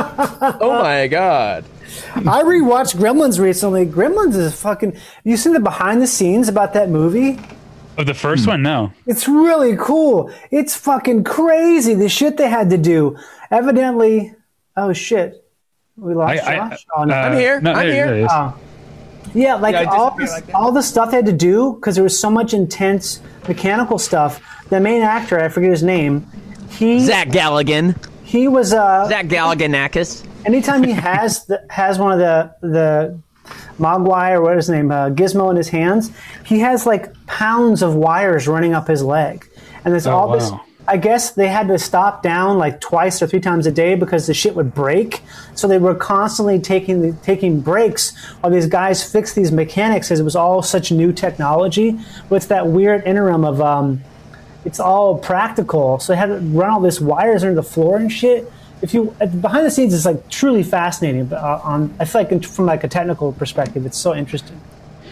Oh my God. I rewatched Gremlins recently. Gremlins is fucking. You seen the behind the scenes about that movie? of the first one, no. It's really cool. It's fucking crazy the shit they had to do. Evidently, oh shit, we lost I, I, Josh. Oh, no. uh, I'm here. no, I'm there- here. there it is. Oh. Yeah, like Yeah, I all disappeared this, like that. all the stuff they had to do because there was so much intense mechanical stuff. The main actor, I forget his name. He Zach Galligan. he was uh Zach Galliganakis. anytime he has the, has one of the the Mogwai or what is his name uh, Gizmo in his hands, he has like pounds of wires running up his leg, and there's Oh, all this. wow. I guess they had to stop down like twice or three times a day because the shit would break. So they were constantly taking the, taking breaks while these guys fixed these mechanics because it was all such new technology. With that weird interim of um, it's all practical. So they had to run all this wires under the floor and shit. If you behind the scenes, it's like truly fascinating. But uh, on, I feel like from like a technical perspective, it's so interesting.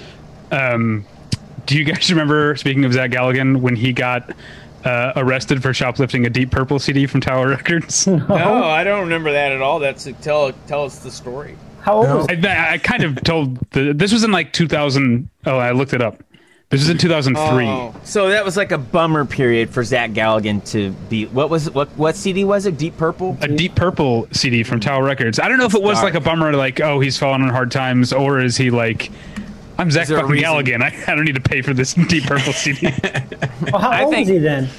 Um, do you guys remember, speaking of Zach Galligan, when he got uh, arrested for shoplifting a Deep Purple C D from Tower Records? No, I don't remember that at all. That's tell tell us the story. How old was I, I kind of told the, this was in like two thousand. Oh, I looked it up. This was in two thousand three. Oh, so that was like a bummer period for Zach Galligan to be. What was what? What C D was it? Deep Purple. A Deep Purple C D from Tower Records. I don't know if it was like a bummer, like, oh, he's fallen on hard times, or is he like, I'm Zach there a fucking reason? Galligan. I, I don't need to pay for this Deep Purple C D. Well, how I old think- was he then?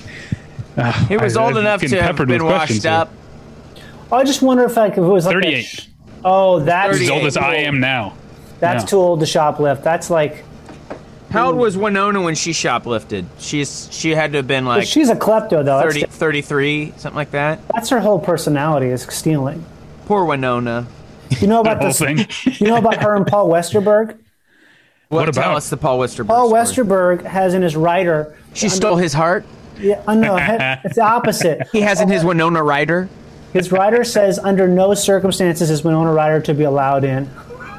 He was I- old I'm enough getting to have peppered been with questions washed here. up. Oh, I just wonder if like if it was like a thirty-eight. sh- oh, that's He's as old as I thirty-eight. am now. that's Yeah. too old to shoplift. That's like How old was Winona when she shoplifted? She's she had to have been like she's a klepto though. thirty, That's, thirty-three, something like that. that's her whole personality is stealing. Poor Winona. You know about The whole this? thing. You know about her and Paul Westerberg? What, What Tell about? us the Paul Westerberg Paul story. Westerberg has in his writer. She stole his heart. Yeah, uh, no, it's the opposite. He has in his Winona Ryder. His writer says under no circumstances is Winona Ryder to be allowed in.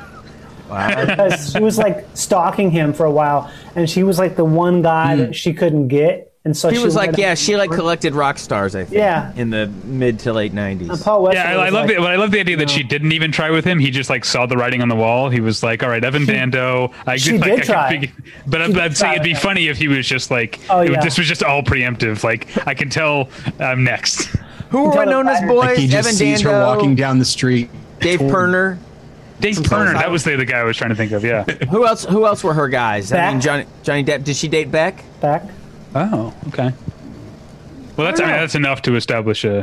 Wow. Because she was like stalking him for a while, and she was like the one guy that she couldn't get, and so He she was like, wanted- yeah, she like collected rock stars, I think. Yeah. In the mid to late nineties. And Paul Westerberg Yeah, I, I was love like, the, but I love the idea that she didn't even try with him. He just like saw the writing on the wall. He was like, "All right, Evan Bando." I she like, did I can try. figure- but I'm, She I'm did saying it'd be try. funny if he was just like, Oh, it was- yeah. this was just all preemptive. Like I can tell I'm next. Who were Tell the Winona's writer. boys? Like he just Evan sees Dando, her walking down the street. Dave Perner. Dave Perner, that was the, the guy I was trying to think of. Yeah. Who else? Who else were her guys? I mean, Beck. Johnny, Johnny Depp. Did she date Beck? back. Oh, okay. Well, that's I mean, know. that's enough to establish a.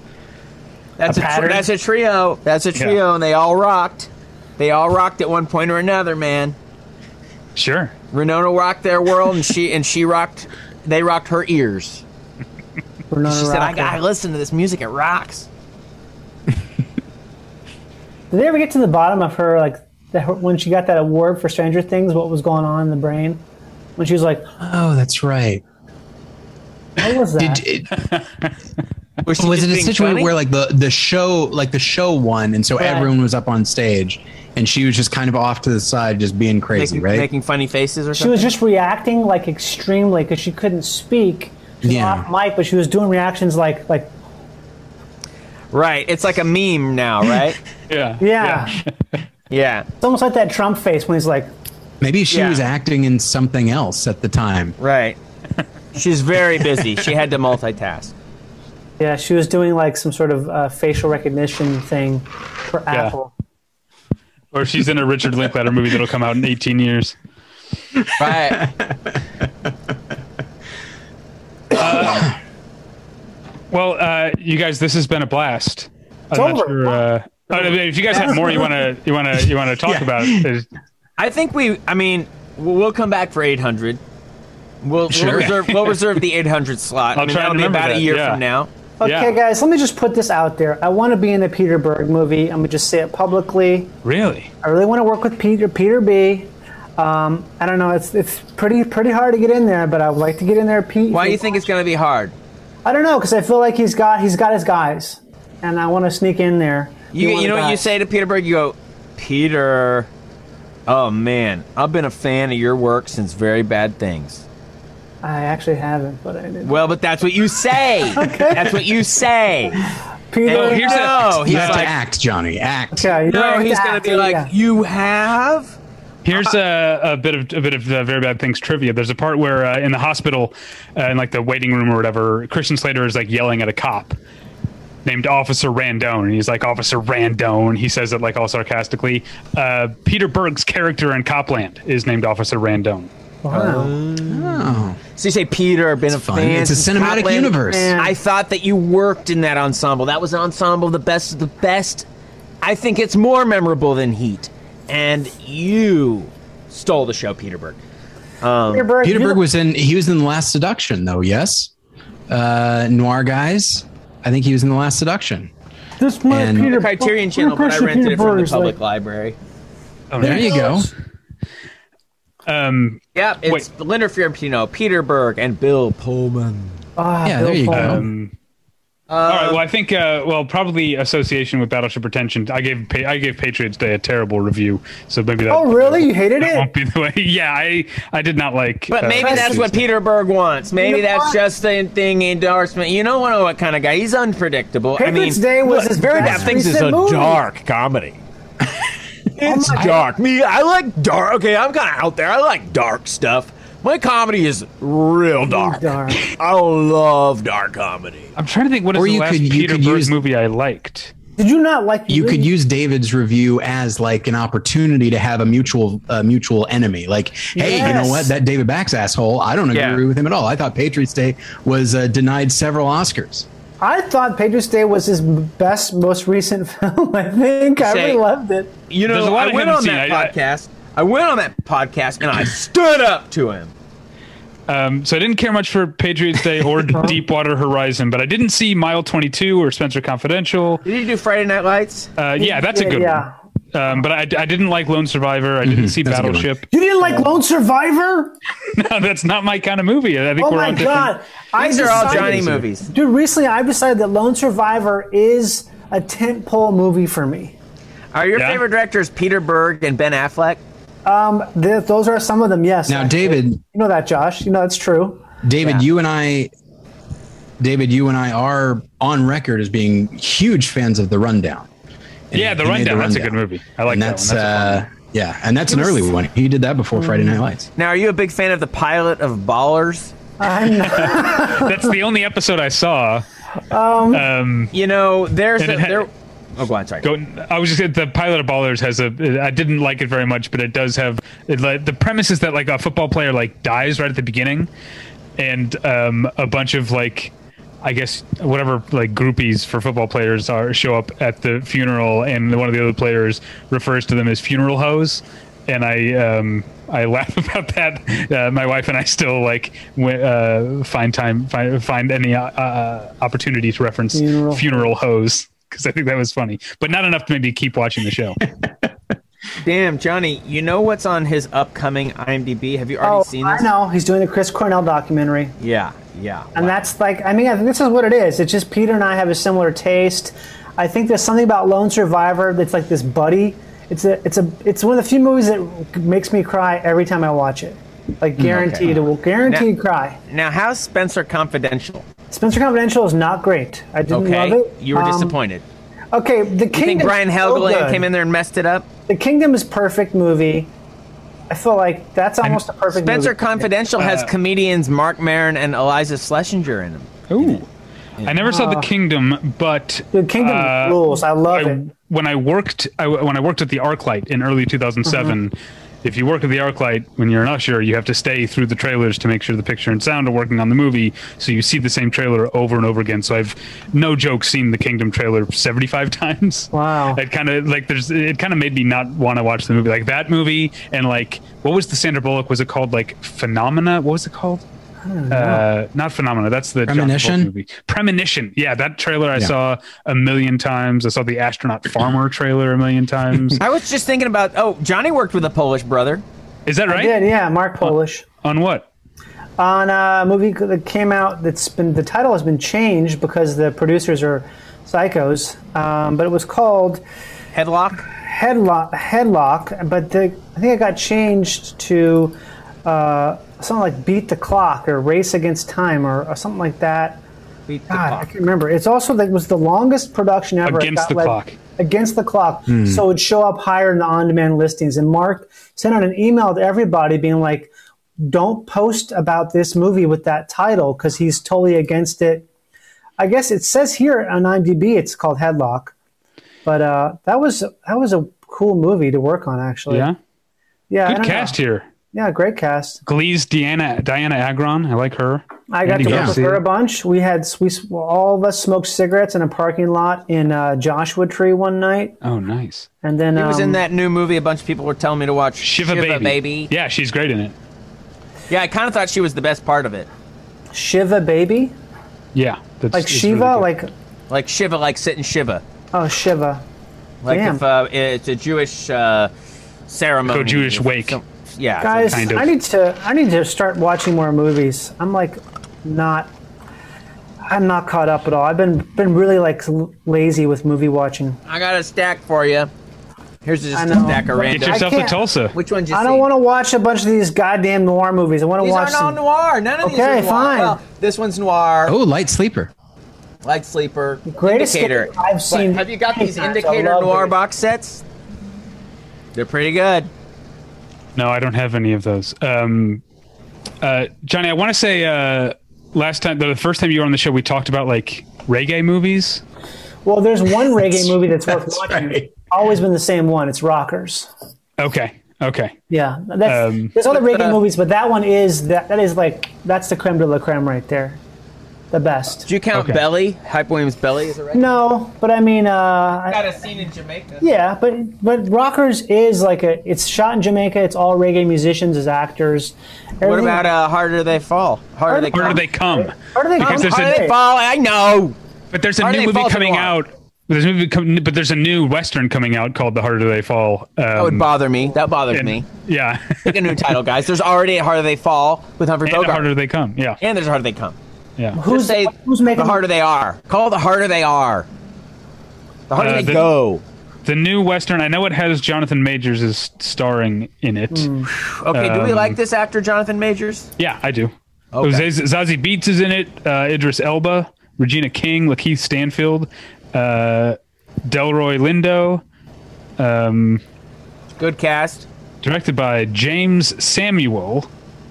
That's A a, tr- pattern? that's a trio. That's a trio, Yeah. and they all rocked. They all rocked at one point or another, man. Sure. Winona rocked their world, and she and she rocked. They rocked her ears. Winona She said, "I Ryder. gotta listen to this music. It rocks." Did they ever get to the bottom of her like the, her, when she got that award for Stranger Things? What was going on in the brain when she was like, Oh, that's right. "What was that?" Did it, Was, she was just it a being situation funny? where like the the show like the show won, and so Right. everyone was up on stage, and she was just kind of off to the side, just being crazy, making, right? making funny faces or She something? was just reacting like extremely because she couldn't speak. She was Yeah. off mic, but she was doing reactions like like right. It's like a meme now, right? Yeah. yeah. Yeah. It's almost like that Trump face when he's like, Maybe she Yeah. was acting in something else at the time. Right. She's very busy. She had to multitask. yeah, she was doing like some sort of uh, facial recognition thing for Yeah. Apple. Or she's in a Richard Linklater movie that'll come out in eighteen years. Right. Well, uh, you guys, this has been a blast. I'm It's not over. sure. Uh, oh, I mean, if you guys have more you want to you want to you want to talk Yeah. about, is- I think we. I mean, we'll we'll come back for eight hundred. We'll, Sure. we'll reserve. We'll reserve the eight hundred slot. I'll I mean, try to that'll be remember about a that, year yeah. from now. Okay, Yeah. guys, let me just put this out there. I want to be in a Peter Berg movie. I'm gonna just say it publicly. really. I really want to work with Peter Peter B. Um, I don't know. It's it's pretty pretty hard to get in there, but I would like to get in there. Pete, Why do you think it's going to be hard? I don't know because I feel like he's got he's got his guys, and I want to sneak in there. You Be one you know of the what you guys. say to Peter Berg? You go, Peter. Oh man, I've been a fan of your work since Very Bad Things. I actually haven't, but I did. Well, but that's what you say. Okay. That's what you say. Peter, And here's no, no, You he's have like, to act, Johnny. Act. okay, you're no, right, he's that, going to be yeah, like, yeah. you have. Here's a, a bit of a bit of uh, Very Bad Things trivia. There's a part where uh, in the hospital, uh, in like the waiting room or whatever, Christian Slater is like yelling at a cop named Officer Randone, and he's like, "Officer Randone." He says it like all sarcastically. Uh, Peter Berg's character in Copland is named Officer Randone. Wow. Oh, So you say Peter, been a fun. fan. It's a since cinematic Copland. universe. Man. I thought that you worked in that ensemble. That was an ensemble, the best of the best. I think it's more memorable than Heat. And you stole the show, Peter Berg. Peter Berg, Peter you- Berg was in. He was in The Last Seduction, though. Yes, uh, Noir Guys. I think he was in The Last Seduction. This my and- Peter The Criterion Peter Channel, but I Person, rented Peter it from the Berg's public like, library. Oh, There nice. you go. Um, Yep, it's Wait. Leonard Fiorentino, Peter Berg, and Bill Pullman. Ah, Yeah, Bill there you go. Pullman. Um, all right. Well, I think uh, well, probably association with Battleship Retention. I gave Pa- I gave Patriots Day a terrible review, so maybe that. Oh, really? You hated that it? won't be the way. Yeah, I I did not like. But uh, maybe that's what Peter Berg wants. Maybe You know that's what? just a thing endorsement. You don't know what kind of guy. He's unpredictable. Patriots I mean, Day was look, his Very best Bad Things is recent a movie. dark comedy. It's my- dark. Me, I like dark. Okay, I'm kind of out there. I like dark stuff. My comedy is real dark. dark. I love dark comedy. I'm trying to think what is Or the you last could- you Peter could Berg use- movie I liked. Did you not like? You could really- use David's review as like an opportunity to have a mutual uh, mutual enemy. Like, hey, you know Yes. what? That David Bax asshole, I don't agree Yeah. with him at all. I thought Patriots Day was uh, denied several Oscars. I thought Patriots Day was his best, most recent film. I think I Say- really loved it. You There's a know, lot I I went haven't on seen. that I- I- podcast. I went on that podcast and I stood up to him. Um, so I didn't care much for Patriots Day or Deepwater Horizon, but I didn't see Mile twenty-two or Spencer Confidential. Did you do Friday Night Lights? Uh, yeah, that's a Yeah, good yeah. one. Um, but I, I didn't like Lone Survivor. I didn't see That's a good one. Battleship. You didn't like Lone Survivor? No, that's not my kind of movie. I think Oh we're my on different. god! I These are all decided- Johnny movies. Dude, recently I've decided that Lone Survivor is a tentpole movie for me. Are your Yeah? favorite directors Peter Berg and Ben Affleck? Th- those are some of them. Yes. Now, actually. David, you know that, Josh. You know that's true. David, Yeah. you and I, David, you and I are on record as being huge fans of The Rundown. And Yeah, The he made Rundown. That's a good movie. I like and that that's, one. That's a fun uh, yeah, and that's an early one. He did that before Friday Night Lights. Now, are you a big fan of the pilot of Ballers? I'm not, That's the only episode I saw. Um, You know, there's And a, it had- there. Oh, go on. Sorry. go, I was just saying the pilot of Ballers has a. I didn't like it very much, but it does have it, like, the premise is that like a football player like dies right at the beginning, and um, a bunch of like. I guess whatever like groupies for football players are show up at the funeral, and one of the other players refers to them as funeral hoes, and I um, I laugh about that. Uh, my wife and I still like w- uh, find time find find any uh, uh, opportunity to reference Funeral funeral, hose because I think that was funny, but not enough to maybe keep watching the show. Damn, Johnny. You know what's on his upcoming IMDb? Have you already oh, seen I this? know. He's doing the Chris Cornell documentary. Yeah, yeah. And Wow. that's like, I mean, I think this is what it is. It's just Peter and I have a similar taste. I think there's something about Lone Survivor that's like this buddy. It's a, it's a, it's one of the few movies that makes me cry every time I watch it. Like guaranteed, Okay. to guaranteed Now- cry. Now, how's Spencer Confidential? Spencer Confidential is not great. I didn't Okay, love it. you were Um, disappointed. Okay, the You think Kingdom. Brian Helgeland came in there and messed it up? The Kingdom is perfect movie. I feel like that's almost a perfect Spencer movie. Confidential has Uh, comedians Mark Maron and Eliza Schlesinger in them. Ooh, I never saw The Kingdom, but The Kingdom uh, rules. I love I- it. when I worked I, when I worked at the ArcLight in early two thousand seven, Mm-hmm. if you work at the ArcLight when you're an usher, you have to stay through the trailers to make sure the picture and sound are working on the movie. So you see the same trailer over and over again. So I've no joke seen the Kingdom trailer seventy-five times. Wow. It kind of like there's it kind of made me not want to watch the movie, like that movie and like what was the Sandra Bullock? Was it called like Phenomena? What was it called? Uh, not Phenomena. That's the John Premonition? Travolta movie. Premonition. Yeah, that trailer I Yeah. saw a million times. I saw the Astronaut Farmer trailer a million times. I was just thinking about. Oh, Johnny worked with a Polish brother. Is that right? Yeah, yeah, Mark Polish. On what? On a movie that came out that's been, the title has been changed because the producers are psychos, um, but it was called Headlock. Headlock, Headlock, but the, I think it got changed to uh, something like Beat the Clock or Race Against Time or, or something like that. Beat the God, I clock. can't remember. It's also that was the longest production ever. It Against got, the Clock. Against the Clock. So it'd show up higher in the on-demand listings. And Mark sent out an email to everybody being like, don't post about this movie with that title because he's totally against it. I guess it says here on IMDb it's called Headlock. But uh, that was that was a cool movie to work on, actually. Yeah. Yeah, I Good don't cast know. here. Yeah, great cast. Glee's Diana Diana Agron. I like her. I got Andy to work with Garcia. her a bunch. We had we all of us smoked cigarettes in a parking lot in uh, Joshua Tree one night, Oh, nice. and then He was in um, that new movie. A bunch of people were telling me to watch Shiva, Baby. Baby. Yeah, she's great in it. Yeah, I kind of thought she was the best part of it. Shiva Baby, Yeah. That's, like it's Shiva, really good. like Like Shiva, like sitting Shiva. oh Shiva. Like Damn. if uh, it's a Jewish uh, ceremony. Like a Jewish if wake. some- yeah, Guys, kind of. I need to I need to start watching more movies. I'm like not I'm not caught up at all. I've been been really like l- lazy with movie watching. I got a stack for you. Here's just I a know. stack of Get random. Get yourself I to can't- Tulsa. Which ones you I see? don't want to watch a bunch of these goddamn noir movies. I want to These watch aren't all some. noir. None of these Okay, are noir. fine. Well, this one's noir. Oh, Light Sleeper. Light Sleeper. Greatest Indicator. Escape I've But seen have you got many these times. I Indicator love noir these. box sets? They're pretty good. No, I don't have any of those. Um, uh, Johnny, I want to say uh, last time, the first time you were on the show, we talked about like reggae movies. Well, there's one reggae movie that's worth that's watching. right. It's always been the same one. It's Rockers. Okay. Okay. Yeah, that's, Um, there's other But, reggae uh, movies, but that one is that that is like that's the creme de la creme right there, the best. Do you count Okay. Belly? Hype Williams Belly is a right? No, but I mean, uh, I- Got a scene in Jamaica. yeah, but but Rockers is like a. It's shot in Jamaica. It's all reggae musicians as actors. What Everything- about uh, Harder They Fall? Harder They Where Come? do they come? How do they because come? there's a- Harder They Fall? I know. But there's a Harder new They movie Fall's coming noir. out. There's a movie com- but there's a new Western coming out called The Harder They Fall. Um, That would bother me. That bothers and- me. Yeah. Pick a new title, guys. There's already a Harder They Fall with Humphrey and The Bogart. Harder They Come. Yeah. And there's Harder They Come. Yeah. Who's Just say who's making the harder they are. Call it the harder they are. The harder Uh, they the- go. The new Western, I know it has Jonathan Majors is starring in it. Okay, do we um, like this actor, Jonathan Majors? Yeah, I do. Okay. Zaz- Zazie Beetz is in it. Uh, Idris Elba, Regina King, Lakeith Stanfield, uh, Delroy Lindo. Um, Good cast. directed by James Samuel,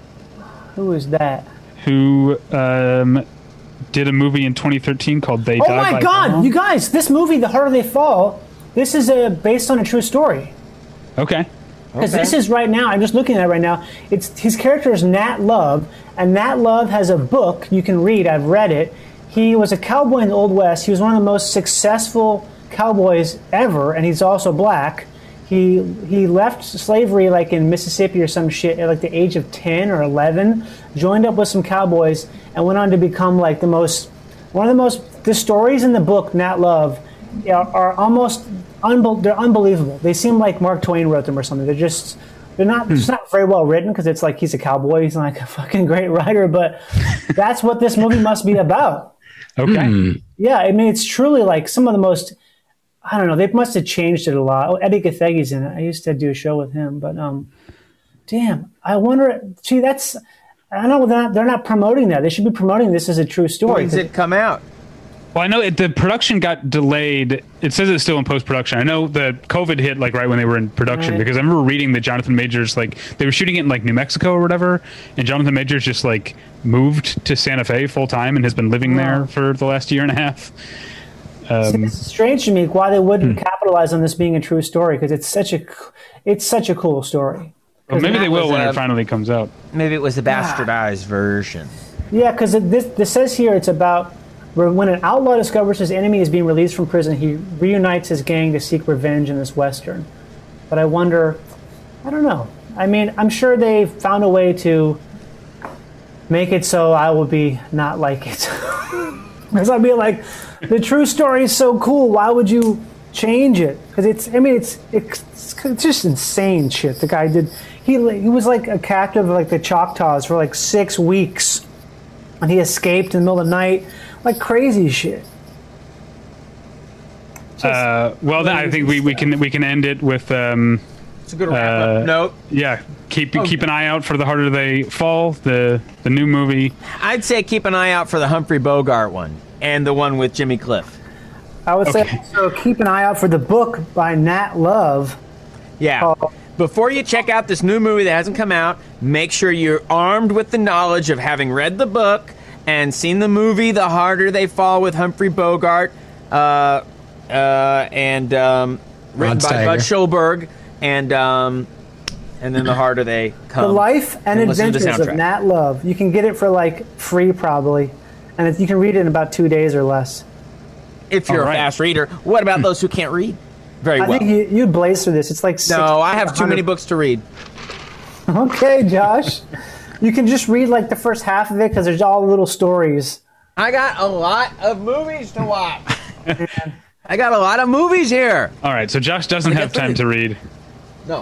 Who is that? who um, did a movie in twenty thirteen called They Oh Die my by God! Dawn. You guys, this movie, The Harder They Fall, this is a, based on a true story. Okay. Because this is right now, I'm just looking at it right now. It's his character is Nat Love, and Nat Love has a book you can read. I've read it. He was a cowboy in the Old West. He was one of the most successful cowboys ever, and he's also black. He he left slavery like in Mississippi or some shit at like the age of ten or eleven, joined up with some cowboys, and went on to become like the most, one of the most, the stories in the book, Nat Love, are, are almost, unbel- they're unbelievable. They seem like Mark Twain wrote them or something. They're just, they're not, it's not very well written because it's like he's a cowboy. He's not like a fucking great writer, but that's what this movie must be about. Okay. Yeah, I mean, it's truly like some of the most, I don't know, they must have changed it a lot. Oh, Eddie Gathegi's in it. I used to do a show with him, but um, damn, I wonder, see, that's, I don't know, they're not, they're not promoting that. They should be promoting this as a true story. When's it come out? Well, I know it, the production got delayed. It says it's still in post production. I know the COVID hit like right when they were in production Right. because I remember reading that Jonathan Majors like they were shooting it in like New Mexico or whatever, and Jonathan Majors just like moved to Santa Fe full time and has been living Wow. there for the last year and a half. Um, It's strange to me why they wouldn't capitalize on this being a true story because it's such a, it's such a cool story. well, maybe they that will was when a- it finally comes out. Maybe it was the bastardized version. Yeah, because this, this says here it's about where when an outlaw discovers his enemy is being released from prison, he reunites his gang to seek revenge in this Western. But I wonder, I don't know. I mean, I'm sure they found a way to make it so I will be not like it. Because I'll be like, the true story is so cool. Why would you change it? Because it's, I mean, it's, it's it's just insane shit. The guy did. He he was like a captive of like the Choctaws for like six weeks, and he escaped in the middle of the night, like crazy shit. Uh, well, then I think we, we can we can end it with um, It's a good wrap-up Uh, note. yeah. Keep keep an eye out for The Harder They Fall, the the new movie. I'd say keep an eye out for the Humphrey Bogart one and the one with Jimmy Cliff. I would Okay. say also keep an eye out for the book by Nat Love. Yeah. Oh. Before you check out this new movie that hasn't come out, make sure you're armed with the knowledge of having read the book and seen the movie The Harder They Fall with Humphrey Bogart, uh, uh, and um, written Rod by Steiger. Bud Schulberg, and um, and then The Harder They Come. The Life and and listen to the Adventures of soundtrack. Nat Love. You can get it for like free probably, and it, you can read it in about two days or less. If you're All right. a fast reader. What about those who can't read? Very I well. think you, you'd blaze through this. It's like No, I have too many books. books to read. Okay, Josh. You can just read like the first half of it because there's all little stories. I got a lot of movies to watch. I got a lot of movies here. All right, so Josh doesn't Wanna have get time through to read. No.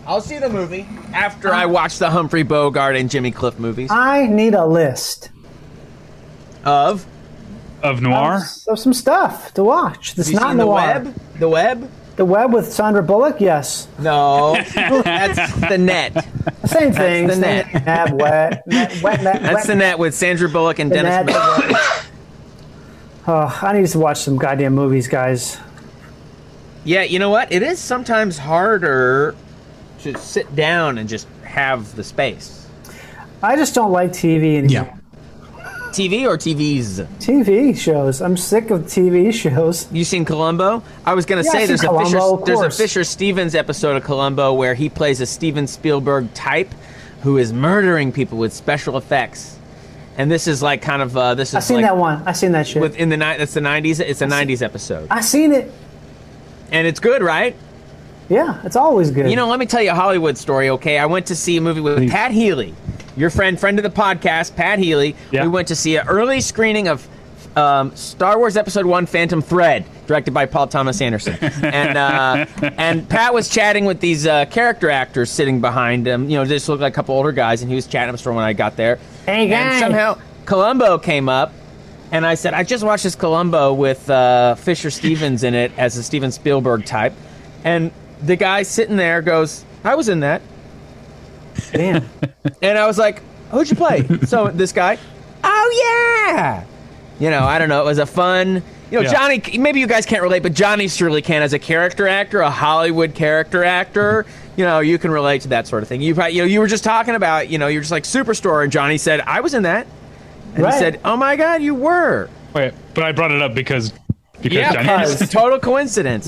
I'll see the movie after I watch the Humphrey Bogart and Jimmy Cliff movies. I need a list Of? Of noir? of, of some stuff to watch. That's Have you not seen noir. the web? The web? The Web with Sandra Bullock? Yes. No, that's the net. Same thing. the Same net. thing. Net, wet, net, wet, net, That's wet, the net with Sandra Bullock and the Dennis net. Miller. Oh, I need to watch some goddamn movies, guys. Yeah, you know what? It is sometimes harder to sit down and just have the space. I just don't like T V anymore. Yeah. T V or T Vs? T V shows. I'm sick of T V shows. You seen Columbo? I was gonna Yeah, say I've there's seen a Columbo, Fisher of there's a course. Fisher Stevens episode of Columbo where he plays a Steven Spielberg type who is murdering people with special effects. And this is like kind of uh, this is I seen like that one. I seen that shit. with in the night. That's the nineties. It's a nineties episode, I seen it. and it's good, right? Yeah, it's always good. You know, let me tell you a Hollywood story, okay? I went to see a movie with Please. Pat Healy, your friend, friend of the podcast, Pat Healy. Yeah. We went to see an early screening of um, Star Wars Episode One: Phantom Thread, directed by Paul Thomas Anderson, and uh, and Pat was chatting with these uh, character actors sitting behind him. You know, just looked like a couple older guys, and he was chatting to them when I got there. Hey, and guy. somehow Columbo came up. And I said, I just watched this Columbo with uh, Fisher Stevens in it as a Steven Spielberg type. And the guy sitting there goes, I was in that. Damn. And I was like, who'd you play? So this guy, oh, yeah. You know, I don't know. It was a fun, you know, Yeah. Johnny, maybe you guys can't relate, but Johnny surely can as a character actor, a Hollywood character actor. You know, you can relate to that sort of thing. You, probably- you know, you were just talking about, you know, you're just like Superstore. And Johnny said, I was in that. And Right. he said, oh, my God, you were. Wait, but I brought it up because because Yeah, Johnny because total coincidence.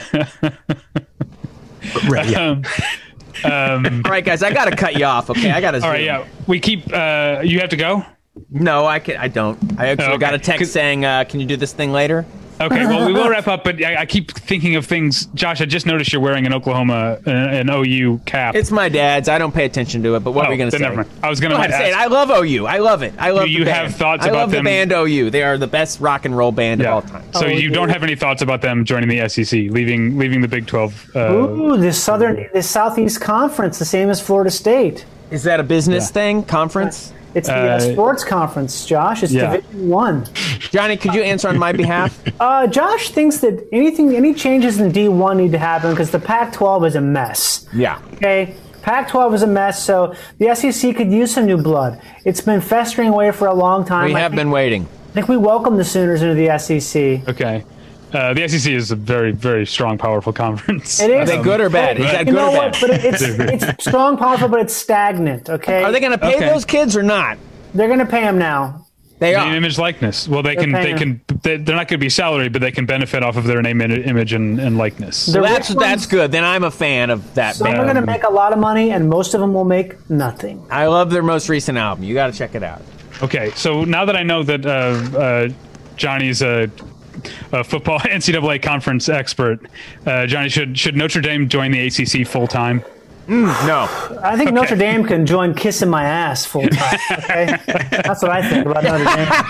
Right. Yeah. um, All right, guys, I gotta cut you off. Okay, I gotta. all right, yeah. We keep uh you have to go? No, I can. I don't. I actually Oh, okay. got a text 'Cause- saying, uh, "Can you do this thing later?" Okay, well, we will wrap up, but I, I keep thinking of things. Josh, I just noticed you're wearing an Oklahoma, uh, an O U cap. It's my dad's. I don't pay attention to it. But what Oh, are we gonna then say? never mind. I was gonna Go ahead, say it. ask- I love O U. I love it. I love. you the have band. thoughts I about love them? the band O U. They are the best rock and roll band Yeah. of all time. So Oh, you yeah. don't have any thoughts about them joining the S E C, leaving leaving the Big twelve? Uh, Ooh, the Southern, the Southeast Conference, the same as Florida State. Is that a business Yeah. thing? Conference? It's the uh, Uh, sports conference, Josh. It's yeah. Division One. Johnny, could you answer on my behalf? Uh, Josh thinks that anything, any changes in D one need to happen because the Pac twelve is a mess. Yeah. Okay, Pac twelve is a mess, so the S E C could use some new blood. It's been festering away for a long time. We I have think- been waiting. I think we welcome the Sooners into the S E C. okay. Uh, the S E C is a very, very strong, powerful conference. It is. Are they good or bad? Is that You good know or what? bad? But it's it's strong, powerful, but it's stagnant. Okay. Are they going to pay Okay. those kids or not? They're going to pay them now. They Name, are. image, likeness. Well, they can, they paying can, they, they're not going to be salaried, but they can benefit off of their name, im- image, and, and likeness. The That's rich that's ones- good. Then I'm a fan of that Some band. are going to make a lot of money, and most of them will make nothing. I love their most recent album. You got to check it out. Okay, so now that I know that uh, uh, Johnny's a, a football N C double A conference expert, uh, Johnny, should should Notre Dame join the A C C full time? No. I think Notre Dame can join kissing my ass full time. Okay, that's what I think about Notre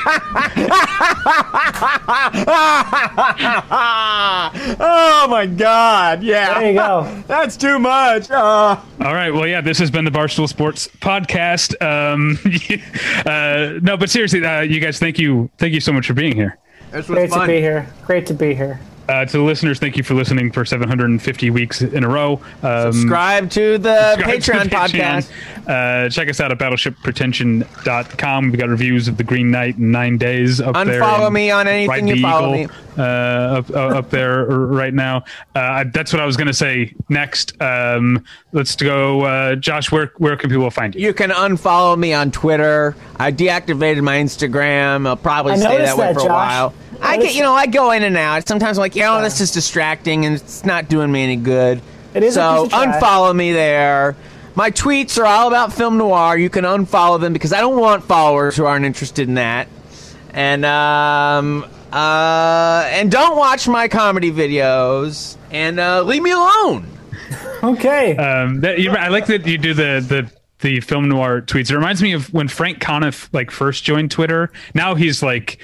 Dame. Oh my God! Yeah, There you go. that's too much. Uh, All right, well, yeah, this has been the Barstool Sports podcast. Um, uh, no, but seriously, uh, you guys, thank you, thank you so much for being here. this was Great fun. to be here. Great to be here. Uh, to the listeners, thank you for listening for seven hundred fifty weeks in a row. Um, Subscribe to the subscribe to Patreon the podcast. Uh, check us out at battleship pretension dot com. We've got reviews of The Green Knight in nine days up there. Unfollow and me on anything Ride you the follow Eagle, Uh, up, uh, up there right now. Uh, that's what I was going to say next. Um, let's go. Uh, Josh, where, where can people find you? You can unfollow me on Twitter. I deactivated my Instagram. I'll probably I stay noticed that way that, for a Josh. while. I Noticed get, you know, I go in and out. Sometimes I'm like, you know, this is distracting and it's not doing me any good. It is a So piece of trash. unfollow me there. My tweets are all about film noir. You can unfollow them because I don't want followers who aren't interested in that. And um uh and don't watch my comedy videos and uh, leave me alone. Okay. Um, that, you, I like that you do the the the film noir tweets. It reminds me of when Frank Conniff like first joined Twitter. Now he's like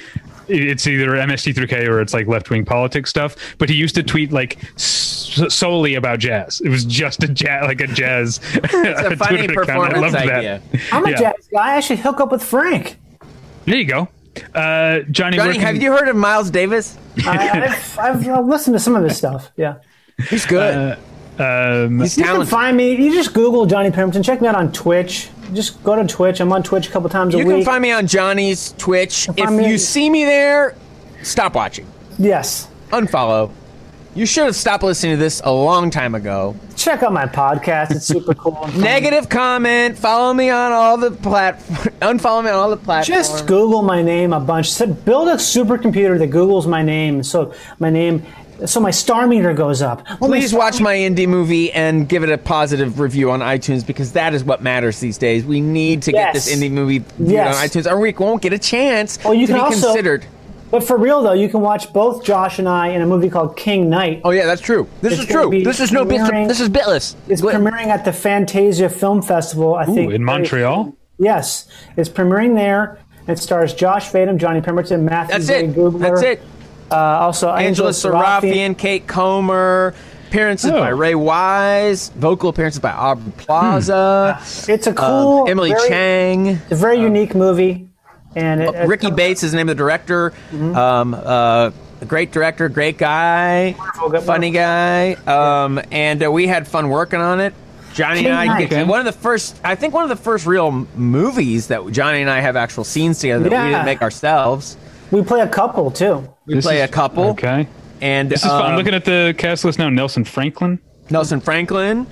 it's either M S T three K or it's like left wing politics stuff. But he used to tweet like s- solely about jazz. It was just a jazz, like a jazz. It's a funny performance I loved idea. that. I'm a Yeah. jazz guy. I should hook up with Frank. There you go, uh, Johnny. Johnny, where can- have you heard of Miles Davis? I, I've, I've uh, listened to some of his stuff. Yeah. He's good. Um, He's You can talented. find me. You just Google Johnny Pemberton. Check me out on Twitch. Just go to Twitch. I'm on Twitch a couple times a You week. can find me on Johnny's Twitch. If find me- you see me there, stop watching. Yes. Unfollow. You should have stopped listening to this a long time ago. Check out my podcast. It's super cool. and fun. Negative comment. Follow me on all the platforms. Unfollow me on all the platforms. Just Google my name a bunch. So build a supercomputer that Googles my name. So my name. So my star meter goes up. Well, my Please star- watch my indie movie and give it a positive review on iTunes because that is what matters these days. We need to get Yes. this indie movie viewed Yes. on iTunes, or we won't get a chance Well, you to can be also- considered. But for real though, you can watch both Josh and I in a movie called King Knight. Oh yeah, that's true. This It's is gonna true. be This is no bit. premiering- This is bitless. It's What- premiering at the Fantasia Film Festival. I ooh, think in Montreal. Yes, it's premiering there. It stars Josh Fadem, Johnny Pemberton, Matthew That's J. it. Googler. That's it. Uh, also, Angela Serafian, Kate Comer, appearances Oh. by Ray Wise, vocal appearances by Aubrey Plaza, It's a um, cool, Emily very, Chang, It's a very unique movie, and it, it- Ricky Bates is the name of the director. Um, uh, a great director, great guy, good- funny guy, um, and uh, we had fun working on it. Johnny and I, King Knight. one of the first, I think one of the first real m- movies that Johnny and I have actual scenes together that we Yeah. didn't make ourselves. We play a couple too. We This play is- a couple. Okay. And This is fun. I'm um, looking at the cast list now. Nelson Franklin. Nelson Franklin.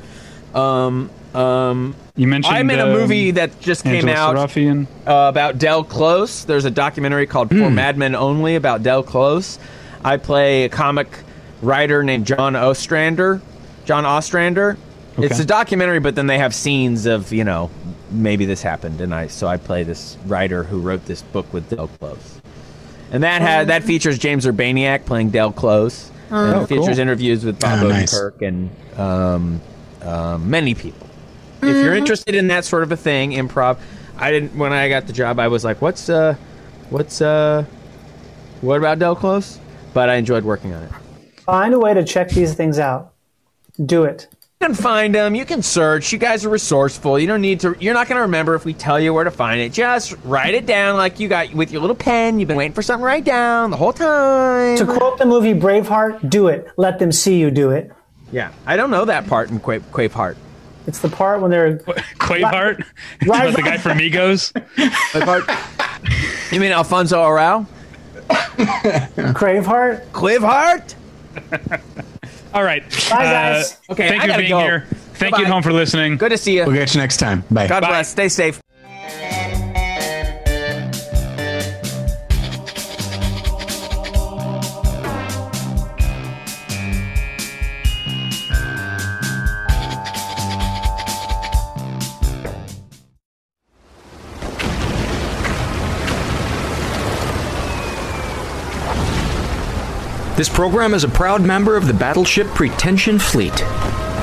Um, um, You mentioned. I'm in a um, movie that just came Angela out Serafian. uh, about Del Close. There's a documentary called For Mad Men Only about Del Close. I play a comic writer named John Ostrander. John Ostrander. It's Okay. a documentary, but then they have scenes of, you know, maybe this happened, and I so I play this writer who wrote this book with Del Close. And that had that features James Urbaniak playing Del Close. and it features cool. interviews with Bob Oh, nice. Odenkirk and um, um, many people. If you're interested in that sort of a thing, improv, I didn't. When I got the job, I was like, "What's uh, what's uh, what about Del Close?" But I enjoyed working on it. Find a way to check these things out. Do it. You can find them. You can search. You guys are resourceful. You don't need to. You're not going to remember if we tell you where to find it. Just write it down like you got with your little pen. You've been waiting for something to write down the whole time. To quote the movie Braveheart, do it. Let them see you do it. Yeah, I don't know that part in Quave, Quaveheart. It's the part when they're Quaveheart. It's Right. about the guy from Migos. Quaveheart. You mean Alfonso Arau? Braveheart. Quaveheart? All right. Bye, guys. Okay, Thank I you for gotta being go. here. Thank you Bye-bye. at home for listening. Good to see you. We'll get you next time. Bye. God Bye. bless. Stay safe. This program is a proud member of the Battleship Pretension Fleet.